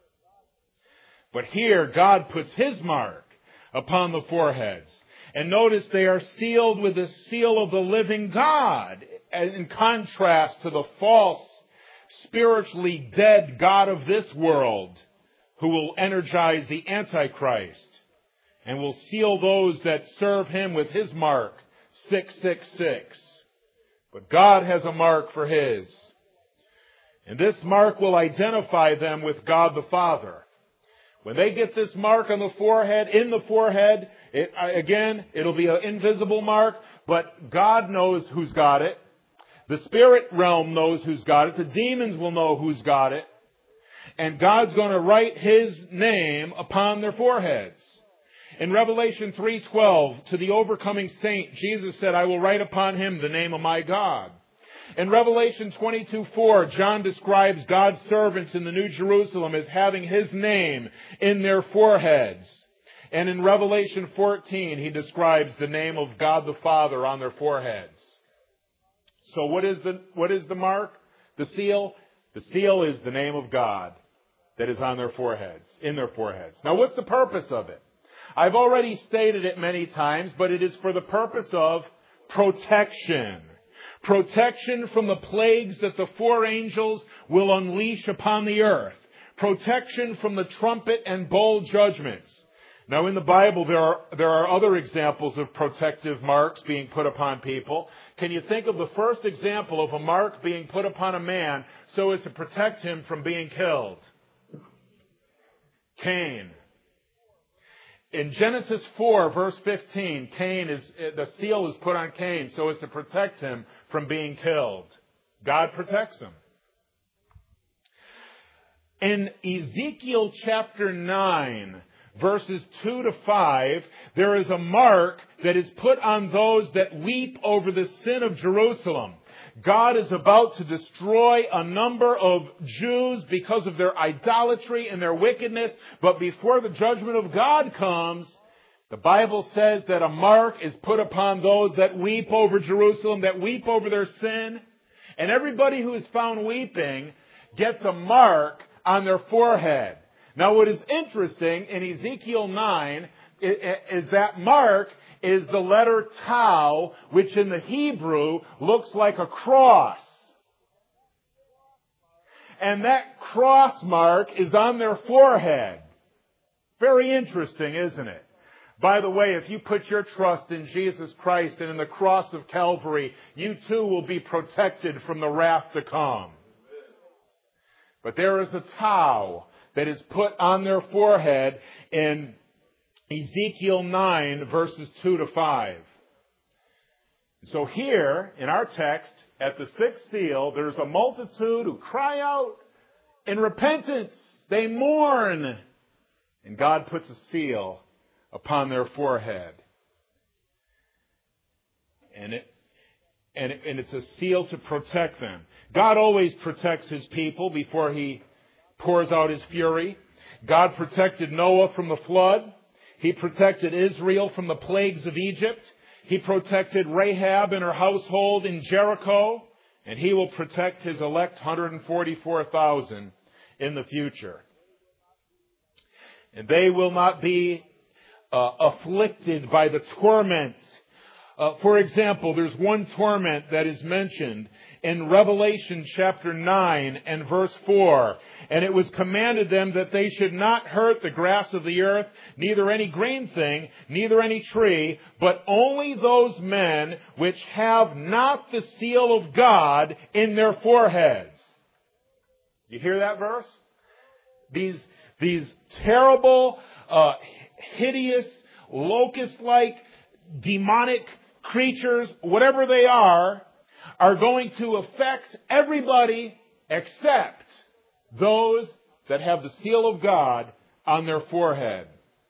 But here, God puts His mark upon the foreheads. And notice they are sealed with the seal of the living God, in contrast to the false, spiritually dead God of this world, who will energize the Antichrist and will seal those that serve him with his mark, six six six. But God has a mark for His. And this mark will identify them with God the Father. When they get this mark on the forehead, in the forehead, it, again, it'll be an invisible mark, but God knows who's got it. The spirit realm knows who's got it. The demons will know who's got it. and God's going to write His name upon their foreheads. In Revelation three twelve, to the overcoming saint, Jesus said, I will write upon him the name of my God. In Revelation twenty-two four, John describes God's servants in the New Jerusalem as having His name in their foreheads. And in Revelation fourteen, he describes the name of God the Father on their foreheads. So what is the, what is the mark? The seal? The seal is the name of God that is on their foreheads, in their foreheads. Now what's the purpose of it? I've already stated it many times, but it is for the purpose of protection. Protection from the plagues that the four angels will unleash upon the earth. Protection from the trumpet and bowl judgments. Now in the Bible there are, there are other examples of protective marks being put upon people. Can you think of the first example of a mark being put upon a man so as to protect him from being killed? Cain. In Genesis four, verse fifteen, Cain is, the seal is put on Cain so as to protect him from being killed. God protects him. In Ezekiel chapter nine, verses two to five, there is a mark that is put on those that weep over the sin of Jerusalem. God is about to destroy a number of Jews because of their idolatry and their wickedness. But before the judgment of God comes, the Bible says that a mark is put upon those that weep over Jerusalem, that weep over their sin. And everybody who is found weeping gets a mark on their forehead. Now what is interesting in Ezekiel nine is that mark is the letter tau, which in the Hebrew looks like a cross. And that cross mark is on their forehead. Very interesting, isn't it? By the way, if you put your trust in Jesus Christ and in the cross of Calvary, you too will be protected from the wrath to come. But there is a tau that is put on their forehead in Ezekiel nine, verses two to five. So here, in our text, at the sixth seal, there's a multitude who cry out in repentance. They mourn. And God puts a seal upon their forehead. And it, and it, and it's a seal to protect them. God always protects His people before He pours out His fury. God protected Noah from the flood. He protected Israel from the plagues of Egypt. He protected Rahab and her household in Jericho. And He will protect His elect one hundred forty-four thousand in the future. And they will not be uh, afflicted by the torment. Uh, for example, there's one torment that is mentioned in Revelation chapter nine and verse four. And it was commanded them that they should not hurt the grass of the earth, neither any green thing, neither any tree, but only those men which have not the seal of God in their foreheads. You hear that verse? These, these terrible, uh, hideous, locust-like, demonic creatures, whatever they are, are going to affect everybody except those that have the seal of God on their forehead.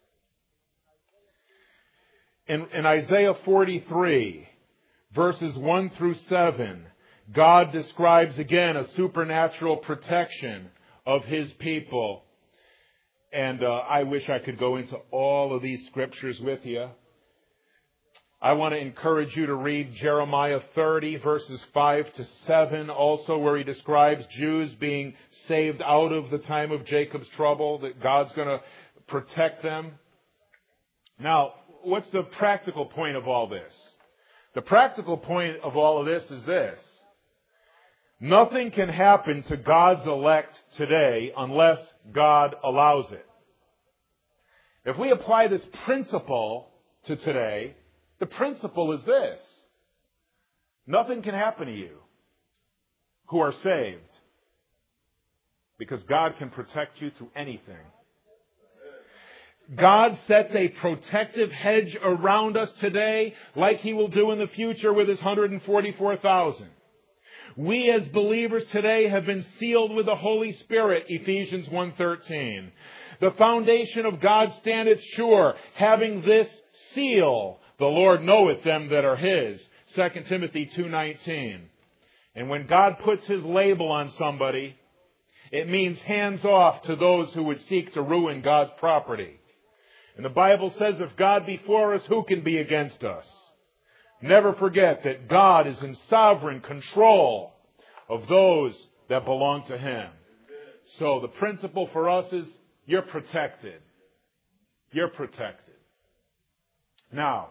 In, in Isaiah forty-three, verses one through seven, God describes again a supernatural protection of His people. And uh, I wish I could go into all of these scriptures with you. I want to encourage you to read Jeremiah thirty, verses five to seven, also where he describes Jews being saved out of the time of Jacob's trouble, that God's going to protect them. Now, what's the practical point of all this? The practical point of all of this is this. Nothing can happen to God's elect today unless God allows it. If we apply this principle to today, the principle is this. Nothing can happen to you who are saved because God can protect you through anything. God sets a protective hedge around us today like He will do in the future with His one hundred forty-four thousand. We as believers today have been sealed with the Holy Spirit, Ephesians one thirteen. The foundation of God standeth sure, having this seal, the Lord knoweth them that are His, Second Timothy two nineteen. And when God puts His label on somebody, it means hands off to those who would seek to ruin God's property. And the Bible says, if God be for us, who can be against us? Never forget that God is in sovereign control of those that belong to Him. So the principle for us is, you're protected. You're protected. Now,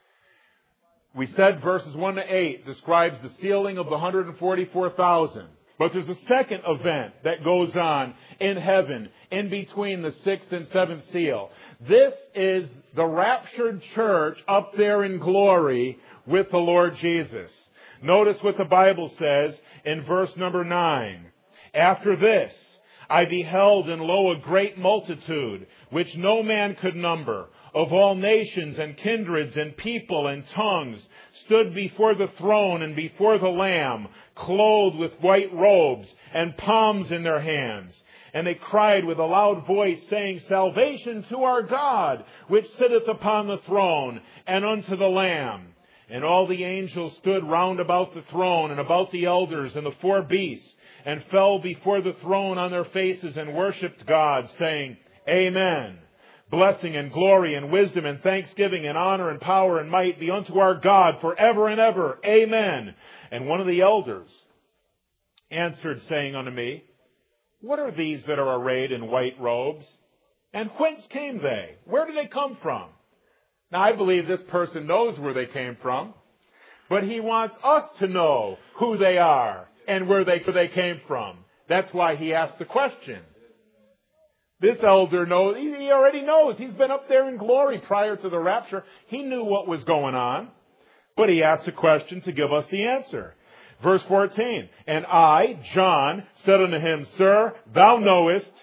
we said verses one to eight describes the sealing of the one hundred forty-four thousand. But there's a second event that goes on in heaven in between the sixth and seventh seal. This is the raptured church up there in glory with the Lord Jesus. Notice what the Bible says in verse number nine. After this, I beheld, and lo, a great multitude, which no man could number, of all nations and kindreds and people and tongues, stood before the throne and before the Lamb, clothed with white robes and palms in their hands. And they cried with a loud voice, saying, Salvation to our God, which sitteth upon the throne, and unto the Lamb. And all the angels stood round about the throne, and about the elders and the four beasts, and fell before the throne on their faces, and worshipped God, saying, Amen. Blessing and glory and wisdom and thanksgiving and honor and power and might be unto our God forever and ever. Amen. And one of the elders answered, saying unto me, What are these that are arrayed in white robes? And whence came they? Where did they come from? Now, I believe this person knows where they came from, but he wants us to know who they are and where they, where they came from. That's why he asked the question. This elder knows, he already knows. He's been up there in glory prior to the rapture. He knew what was going on, but he asked a question to give us the answer. Verse fourteen, And I, John, said unto him, Sir, thou knowest.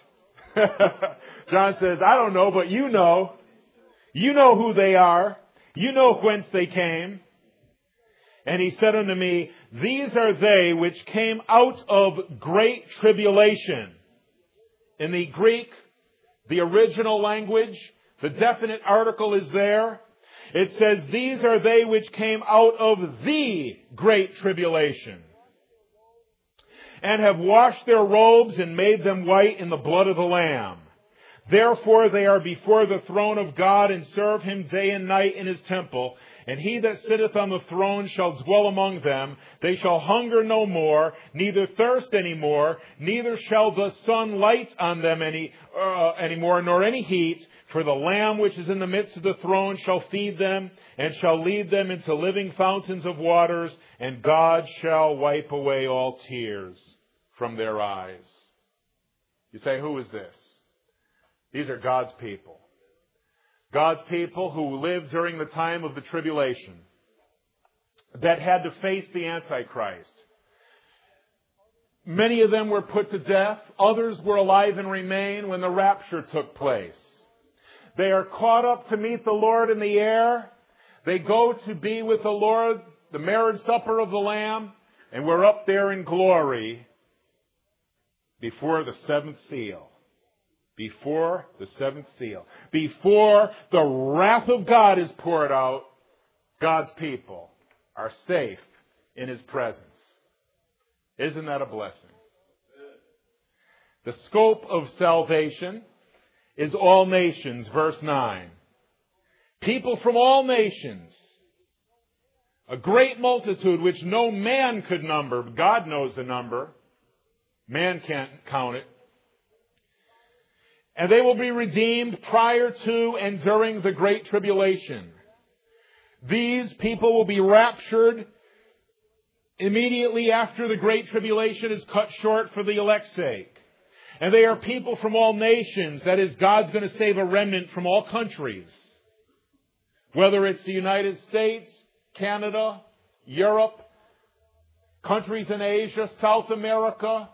John says, I don't know, but you know. You know who they are. You know whence they came. And he said unto me, These are they which came out of great tribulation. In the Greek, the original language, the definite article is there. It says, These are they which came out of the great tribulation, and have washed their robes and made them white in the blood of the Lamb. Therefore they are before the throne of God, and serve Him day and night in His temple. And He that sitteth on the throne shall dwell among them. They shall hunger no more, neither thirst any more, neither shall the sun light on them any uh, any more, nor any heat. For the Lamb which is in the midst of the throne shall feed them, and shall lead them into living fountains of waters, and God shall wipe away all tears from their eyes. You say, who is this? These are God's people. God's people who lived during the time of the tribulation, that had to face the Antichrist. Many of them were put to death. Others were alive and remain when the rapture took place. They are caught up to meet the Lord in the air. They go to be with the Lord, the marriage supper of the Lamb, and we're up there in glory before the seventh seal. Before the seventh seal. Before the wrath of God is poured out, God's people are safe in His presence. Isn't that a blessing? The scope of salvation is all nations, verse nine. People from all nations. A great multitude which no man could number. God knows the number. Man can't count it. And they will be redeemed prior to and during the Great Tribulation. These people will be raptured immediately after the Great Tribulation is cut short for the elect's sake. And they are people from all nations. That is, God's going to save a remnant from all countries. Whether it's the United States, Canada, Europe, countries in Asia, South America,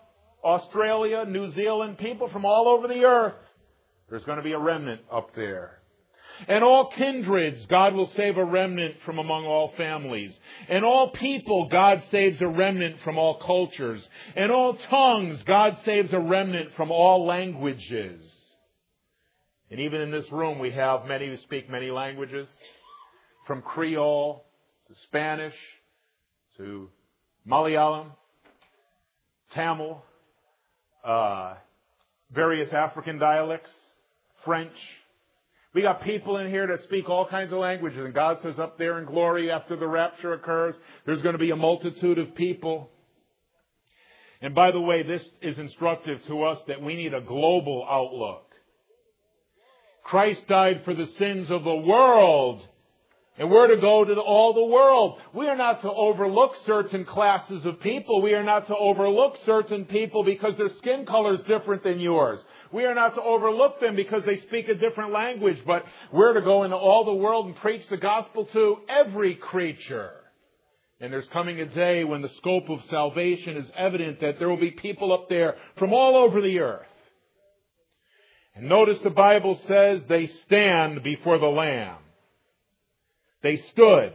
Australia, New Zealand, people from all over the earth. There's going to be a remnant up there. And all kindreds, God will save a remnant from among all families. And all people, God saves a remnant from all cultures. And all tongues, God saves a remnant from all languages. And even in this room, we have many who speak many languages, from Creole to Spanish to Malayalam, Tamil, uh, various African dialects, French. We got people in here that speak all kinds of languages, and God says up there in glory after the rapture occurs, there's going to be a multitude of people. And by the way, this is instructive to us that we need a global outlook. Christ died for the sins of the world, and we're to go to the, all the world. We are not to overlook certain classes of people. We are not to overlook certain people because their skin color is different than yours. We are not to overlook them because they speak a different language, but we're to go into all the world and preach the gospel to every creature. And there's coming a day when the scope of salvation is evident, that there will be people up there from all over the earth. And notice the Bible says they stand before the Lamb. They stood.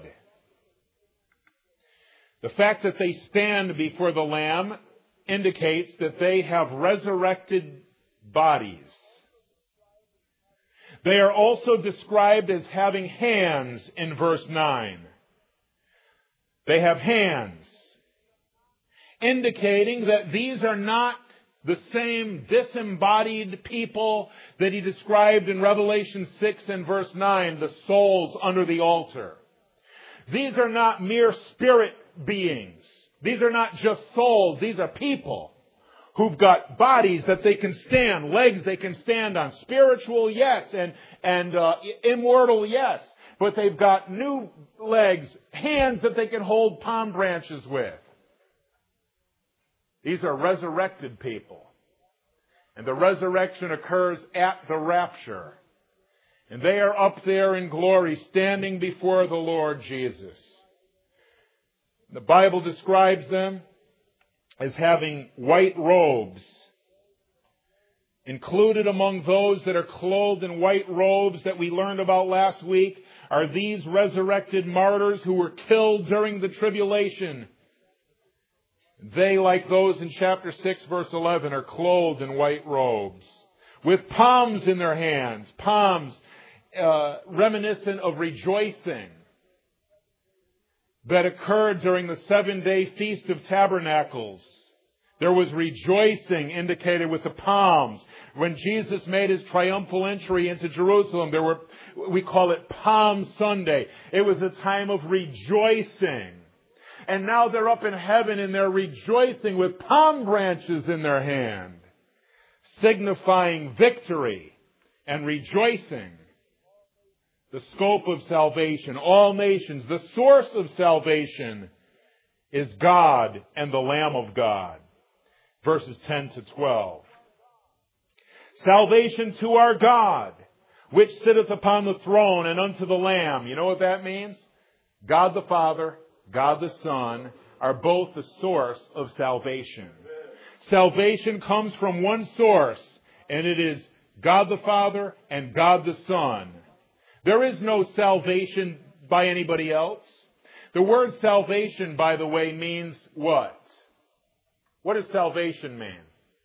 The fact that they stand before the Lamb indicates that they have resurrected bodies. They are also described as having hands in verse nine. They have hands, indicating that these are not the same disembodied people that he described in Revelation six and verse nine, the souls under the altar. These are not mere spirit beings. These are not just souls. These are people who've got bodies that they can stand, legs they can stand on. Spiritual, yes, and, and uh, immortal, yes. But they've got new legs, hands that they can hold palm branches with. These are resurrected people. And the resurrection occurs at the rapture. And they are up there in glory, standing before the Lord Jesus. The Bible describes them as having white robes. Included among those that are clothed in white robes that we learned about last week are these resurrected martyrs who were killed during the tribulation. They, like those in chapter six, verse eleven, are clothed in white robes with palms in their hands, palms uh, reminiscent of rejoicing that occurred during the seven-day Feast of Tabernacles. There was rejoicing indicated with the palms. When Jesus made his triumphal entry into Jerusalem, there were, we call it Palm Sunday. It was a time of rejoicing. And now they're up in heaven and they're rejoicing with palm branches in their hand, signifying victory and rejoicing. The scope of salvation, all nations, the source of salvation is God and the Lamb of God. Verses ten to twelve. Salvation to our God, which sitteth upon the throne, and unto the Lamb. You know what that means? God the Father, God the Son are both the source of salvation. Salvation comes from one source, and it is God the Father and God the Son. There is no salvation by anybody else. The word salvation, by the way, means what? What does salvation mean?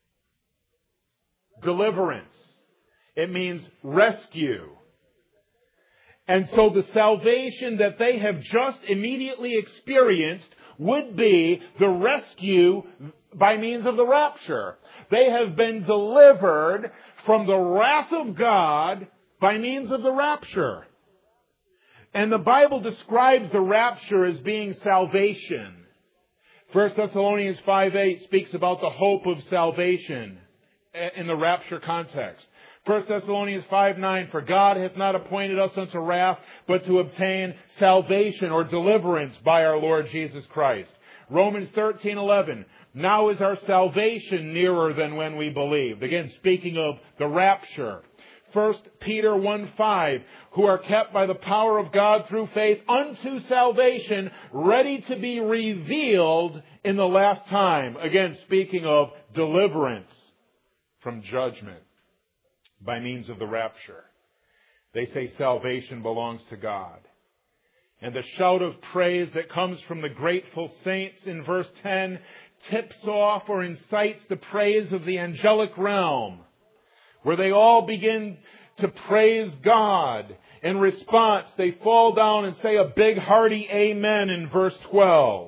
Deliverance. It means rescue. And so the salvation that they have just immediately experienced would be the rescue by means of the rapture. They have been delivered from the wrath of God by means of the rapture. And the Bible describes the rapture as being salvation. First Thessalonians five eight speaks about the hope of salvation in the rapture context. First Thessalonians five nine, for God hath not appointed us unto wrath, but to obtain salvation or deliverance by our Lord Jesus Christ. Romans thirteen eleven, now is our salvation nearer than when we believed. Again, speaking of the rapture. First Peter one five, who are kept by the power of God through faith unto salvation, ready to be revealed in the last time. Again, speaking of deliverance from judgment by means of the rapture. they say salvation belongs to God. And the shout of praise that comes from the grateful saints in verse ten tips off or incites the praise of the angelic realm, where they all begin to praise God. In response, they fall down and say a big hearty amen in verse twelve.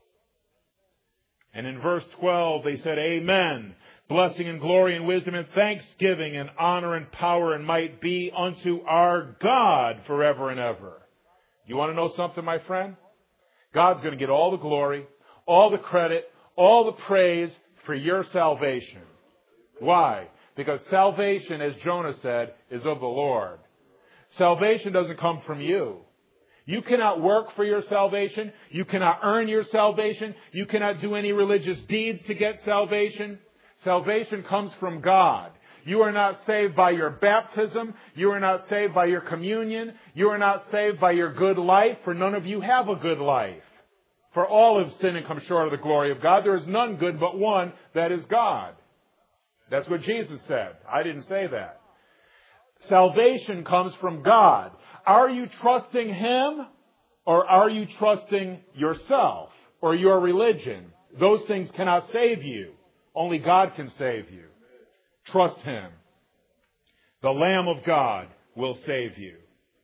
And in verse twelve, they said, Amen. Blessing and glory and wisdom and thanksgiving and honor and power and might be unto our God forever and ever. You want to know something, my friend? God's going to get all the glory, all the credit, all the praise for your salvation. Why? Because salvation, as Jonah said, is of the Lord. Salvation doesn't come from you. You cannot work for your salvation. You cannot earn your salvation. You cannot do any religious deeds to get salvation. Salvation comes from God. You are not saved by your baptism. You are not saved by your communion. You are not saved by your good life, for none of you have a good life. For all have sinned and come short of the glory of God. There is none good but one, that is God. That's what Jesus said. I didn't say that. Salvation comes from God. Are you trusting Him, or are you trusting yourself or your religion? Those things cannot save you. Only God can save you. Trust Him. The Lamb of God will save you.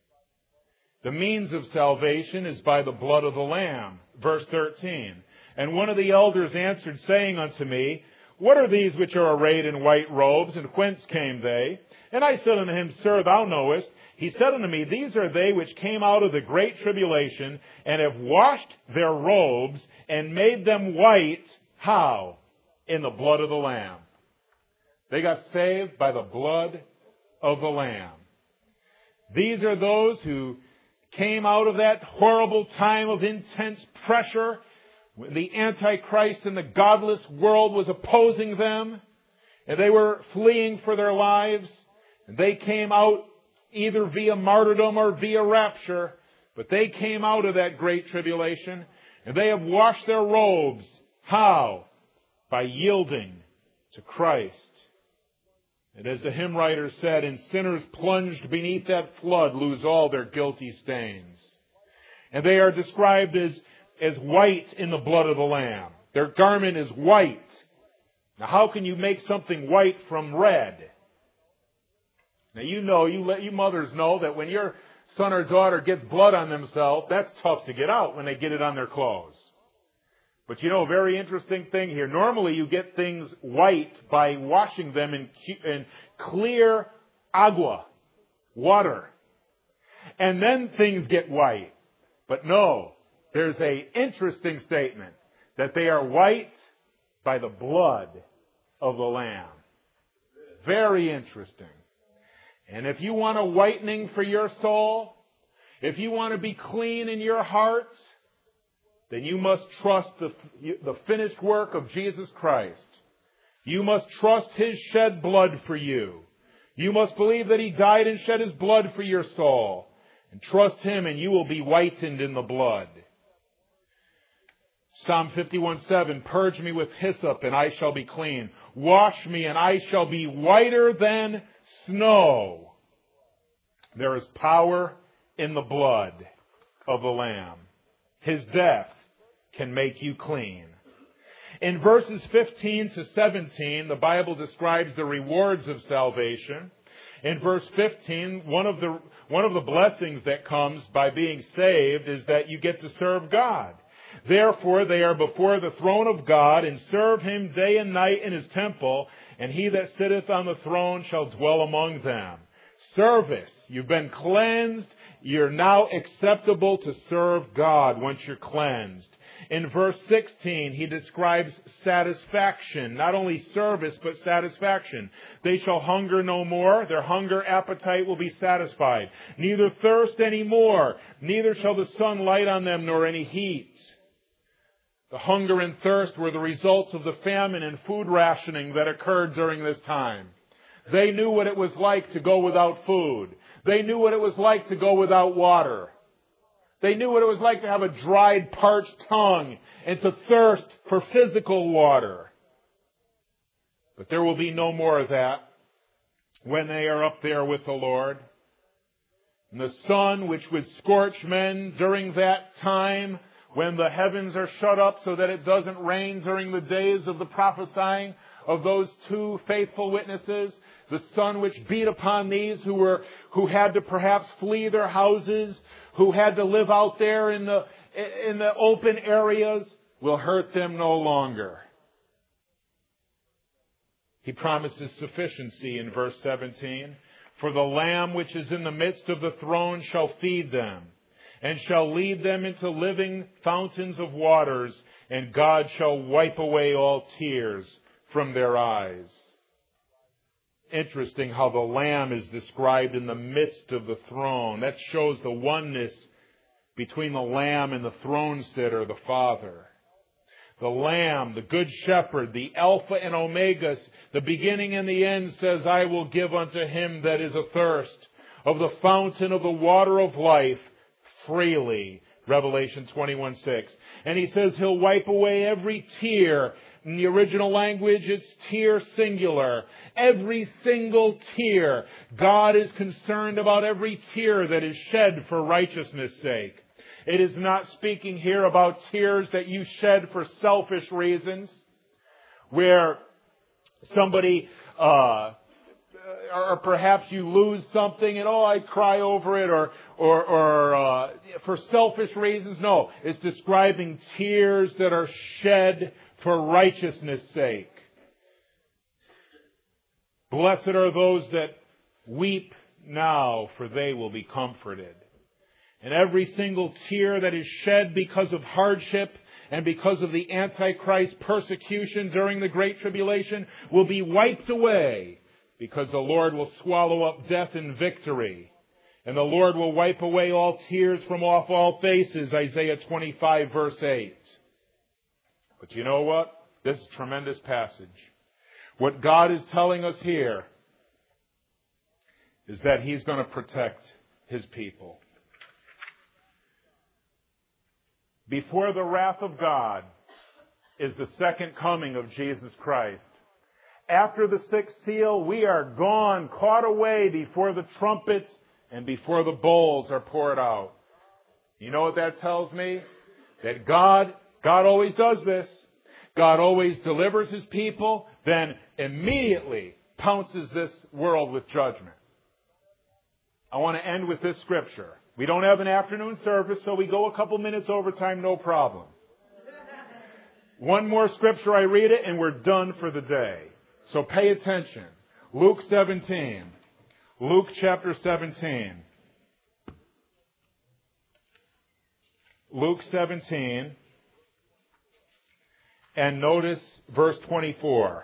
The means of salvation is by the blood of the Lamb. Verse thirteen. And one of the elders answered, saying unto me, What are these which are arrayed in white robes, and whence came they? And I said unto him, Sir, thou knowest. He said unto me, These are they which came out of the great tribulation, and have washed their robes, and made them white. How? In the blood of the Lamb. They got saved by the blood of the Lamb. These are those who came out of that horrible time of intense pressure. The Antichrist and the godless world was opposing them, and they were fleeing for their lives. And they came out either via martyrdom or via rapture, but they came out of that great tribulation, and they have washed their robes. How? By yielding to Christ. And as the hymn writer said, and sinners plunged beneath that flood lose all their guilty stains. And they are described as, as white in the blood of the Lamb. Their garment is white. Now how can you make something white from red? Now you know, you let you mothers know that when your son or daughter gets blood on themselves, that's tough to get out when they get it on their clothes. But you know, a very interesting thing here. Normally you get things white by washing them in, in clear agua, water. And then things get white. But no, there's an interesting statement that they are white by the blood of the Lamb. Very interesting. And if you want a whitening for your soul, if you want to be clean in your heart, then you must trust the, the finished work of Jesus Christ. You must trust His shed blood for you. You must believe that He died and shed His blood for your soul. And trust Him, and you will be whitened in the blood. Psalm fifty-one seven, Purge me with hyssop, and I shall be clean. Wash me, and I shall be whiter than snow. There is power in the blood of the Lamb. His death can make you clean. In verses fifteen to seventeen, the Bible describes the rewards of salvation. In verse fifteen, one of the one of the blessings that comes by being saved is that you get to serve God. Therefore, they are before the throne of God, and serve Him day and night in His temple, and He that sitteth on the throne shall dwell among them. Service. You've been cleansed. You're now acceptable to serve God once you're cleansed. In verse sixteen, he describes satisfaction. Not only service, but satisfaction. They shall hunger no more. Their hunger appetite will be satisfied. Neither thirst any more. Neither shall the sun light on them, nor any heat. The hunger and thirst were the results of the famine and food rationing that occurred during this time. They knew what it was like to go without food. They knew what it was like to go without water. They knew what it was like to have a dried, parched tongue and to thirst for physical water. But there will be no more of that when they are up there with the Lord. And the sun, which would scorch men during that time when the heavens are shut up so that it doesn't rain during the days of the prophesying of those two faithful witnesses. The sun which beat upon these who were, who had to perhaps flee their houses, who had to live out there in the, in the open areas, will hurt them no longer. He promises sufficiency in verse seventeen. For the Lamb which is in the midst of the throne shall feed them, and shall lead them into living fountains of waters, and God shall wipe away all tears from their eyes. Interesting how the Lamb is described in the midst of the throne. That shows the oneness between the Lamb and the throne sitter, the Father. The Lamb, the Good Shepherd, the Alpha and Omega, the beginning and the end, says, I will give unto him that is athirst of the fountain of the water of life freely. Revelation twenty-one six. And he says he'll wipe away every tear. In the original language, it's tear singular. Every single tear. God is concerned about every tear that is shed for righteousness' sake. It is not speaking here about tears that you shed for selfish reasons, where somebody, uh, or perhaps you lose something and, oh, I cry over it, or, or, or uh, for selfish reasons. No, it's describing tears that are shed for righteousness' sake. Blessed are those that weep now, for they will be comforted. And every single tear that is shed because of hardship and because of the Antichrist persecution during the Great Tribulation will be wiped away, because the Lord will swallow up death in victory. And the Lord will wipe away all tears from off all faces, Isaiah twenty-five verse eight. But you know what? This is a tremendous passage. What God is telling us here is that He's going to protect His people. Before the wrath of God is the second coming of Jesus Christ. After the sixth seal, we are gone, caught away before the trumpets and before the bowls are poured out. You know what that tells me? That God, God always does this. God always delivers His people, then immediately pounces this world with judgment. I want to end with this scripture. We don't have an afternoon service, so we go a couple minutes overtime, no problem. One more scripture, I read it, and we're done for the day. So pay attention. Luke seventeen. Luke chapter seventeen. Luke seventeen. And notice verse twenty-four.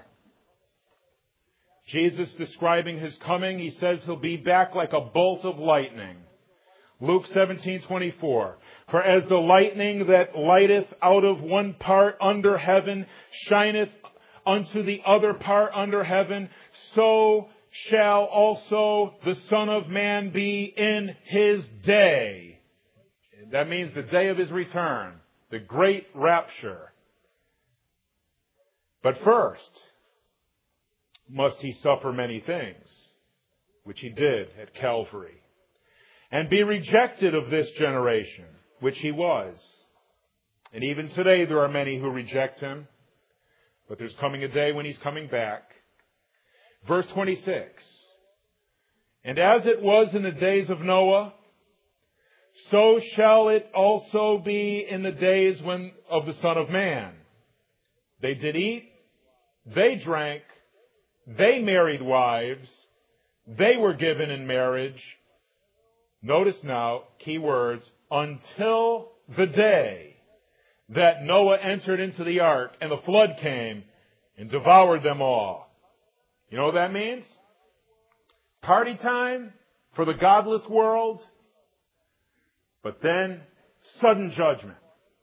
Jesus describing His coming, He says He'll be back like a bolt of lightning. Luke seventeen twenty-four. For as the lightning that lighteth out of one part under heaven shineth unto the other part under heaven, so shall also the Son of Man be in His day. That means the day of His return, the great rapture. But first must He suffer many things, which He did at Calvary, and be rejected of this generation, which He was. And even today there are many who reject Him, but there's coming a day when He's coming back. Verse twenty-six. And as it was in the days of Noah, so shall it also be in the days when of the Son of Man. They did eat, they drank, they married wives, they were given in marriage. Notice now, key words, until the day that Noah entered into the ark and the flood came and devoured them all. You know what that means? Party time for the godless world, but then sudden judgment.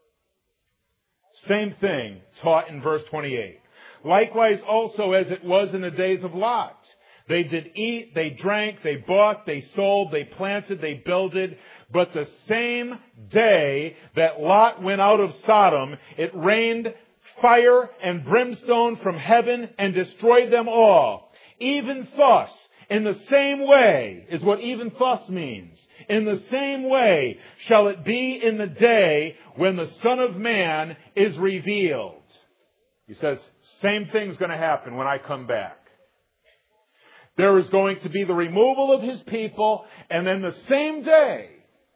Same thing taught in verse twenty-eight. Likewise also as it was in the days of Lot. They did eat, they drank, they bought, they sold, they planted, they builded. But the same day that Lot went out of Sodom, it rained fire and brimstone from heaven and destroyed them all. Even thus, in the same way, is what even thus means. In the same way shall it be in the day when the Son of Man is revealed. He says, same thing's going to happen when I come back. There is going to be the removal of His people, and then the same day,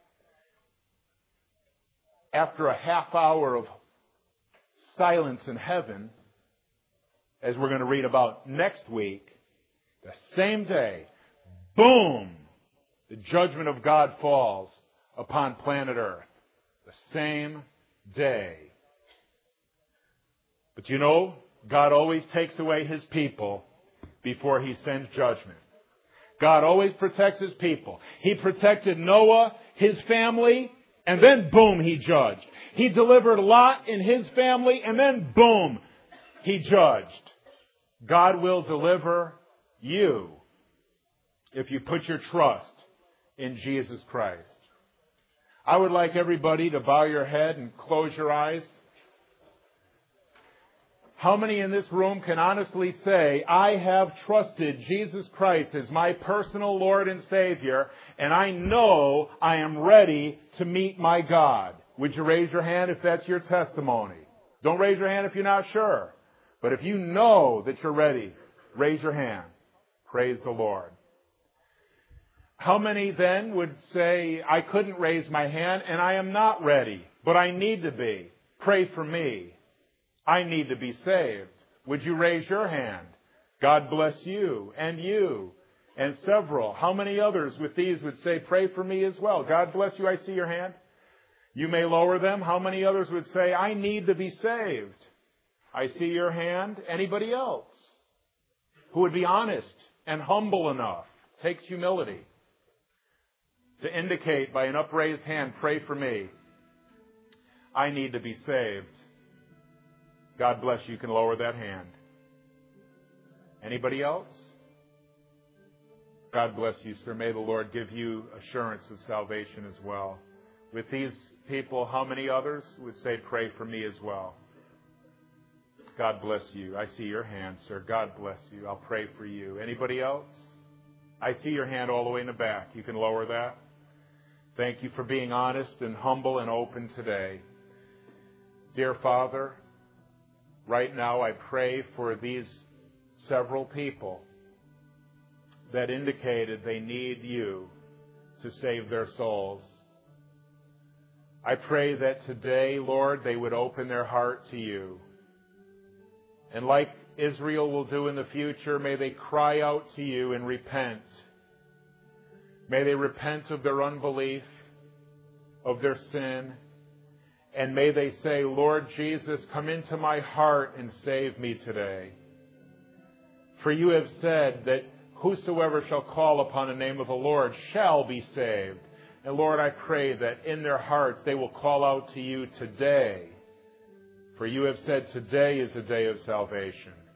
after a half hour of silence in heaven, as we're going to read about next week, the same day, boom, the judgment of God falls upon planet Earth. The same day. But you know, God always takes away His people before He sends judgment. God always protects His people. He protected Noah, his family, and then boom, He judged. He delivered Lot and his family, and then boom, He judged. God will deliver you if you put your trust in Jesus Christ. I would like everybody to bow your head and close your eyes. How many in this room can honestly say, I have trusted Jesus Christ as my personal Lord and Savior, and I know I am ready to meet my God? Would you raise your hand if that's your testimony? Don't raise your hand if you're not sure. But if you know that you're ready, raise your hand. Praise the Lord. How many then would say, I couldn't raise my hand and I am not ready, but I need to be? Pray for me. I need to be saved. Would you raise your hand? God bless you and you and several. How many others with these would say, pray for me as well? God bless you. I see your hand. You may lower them. How many others would say, I need to be saved? I see your hand. Anybody else who would be honest and humble enough, takes humility, to indicate by an upraised hand, pray for me. I need to be saved. God bless you. You can lower that hand. Anybody else? God bless you, sir. May the Lord give you assurance of salvation as well. With these people, how many others would say, pray for me as well? God bless you. I see your hand, sir. God bless you. I'll pray for you. Anybody else? I see your hand all the way in the back. You can lower that. Thank you for being honest and humble and open today. Dear Father, right now I pray for these several people that indicated they need you to save their souls. I pray that today, Lord, they would open their heart to you. And like Israel will do in the future, may they cry out to you and repent. May they repent of their unbelief, of their sin, and may they say, Lord Jesus, come into my heart and save me today. For you have said that whosoever shall call upon the name of the Lord shall be saved. And Lord, I pray that in their hearts they will call out to you today. For you have said today is a day of salvation.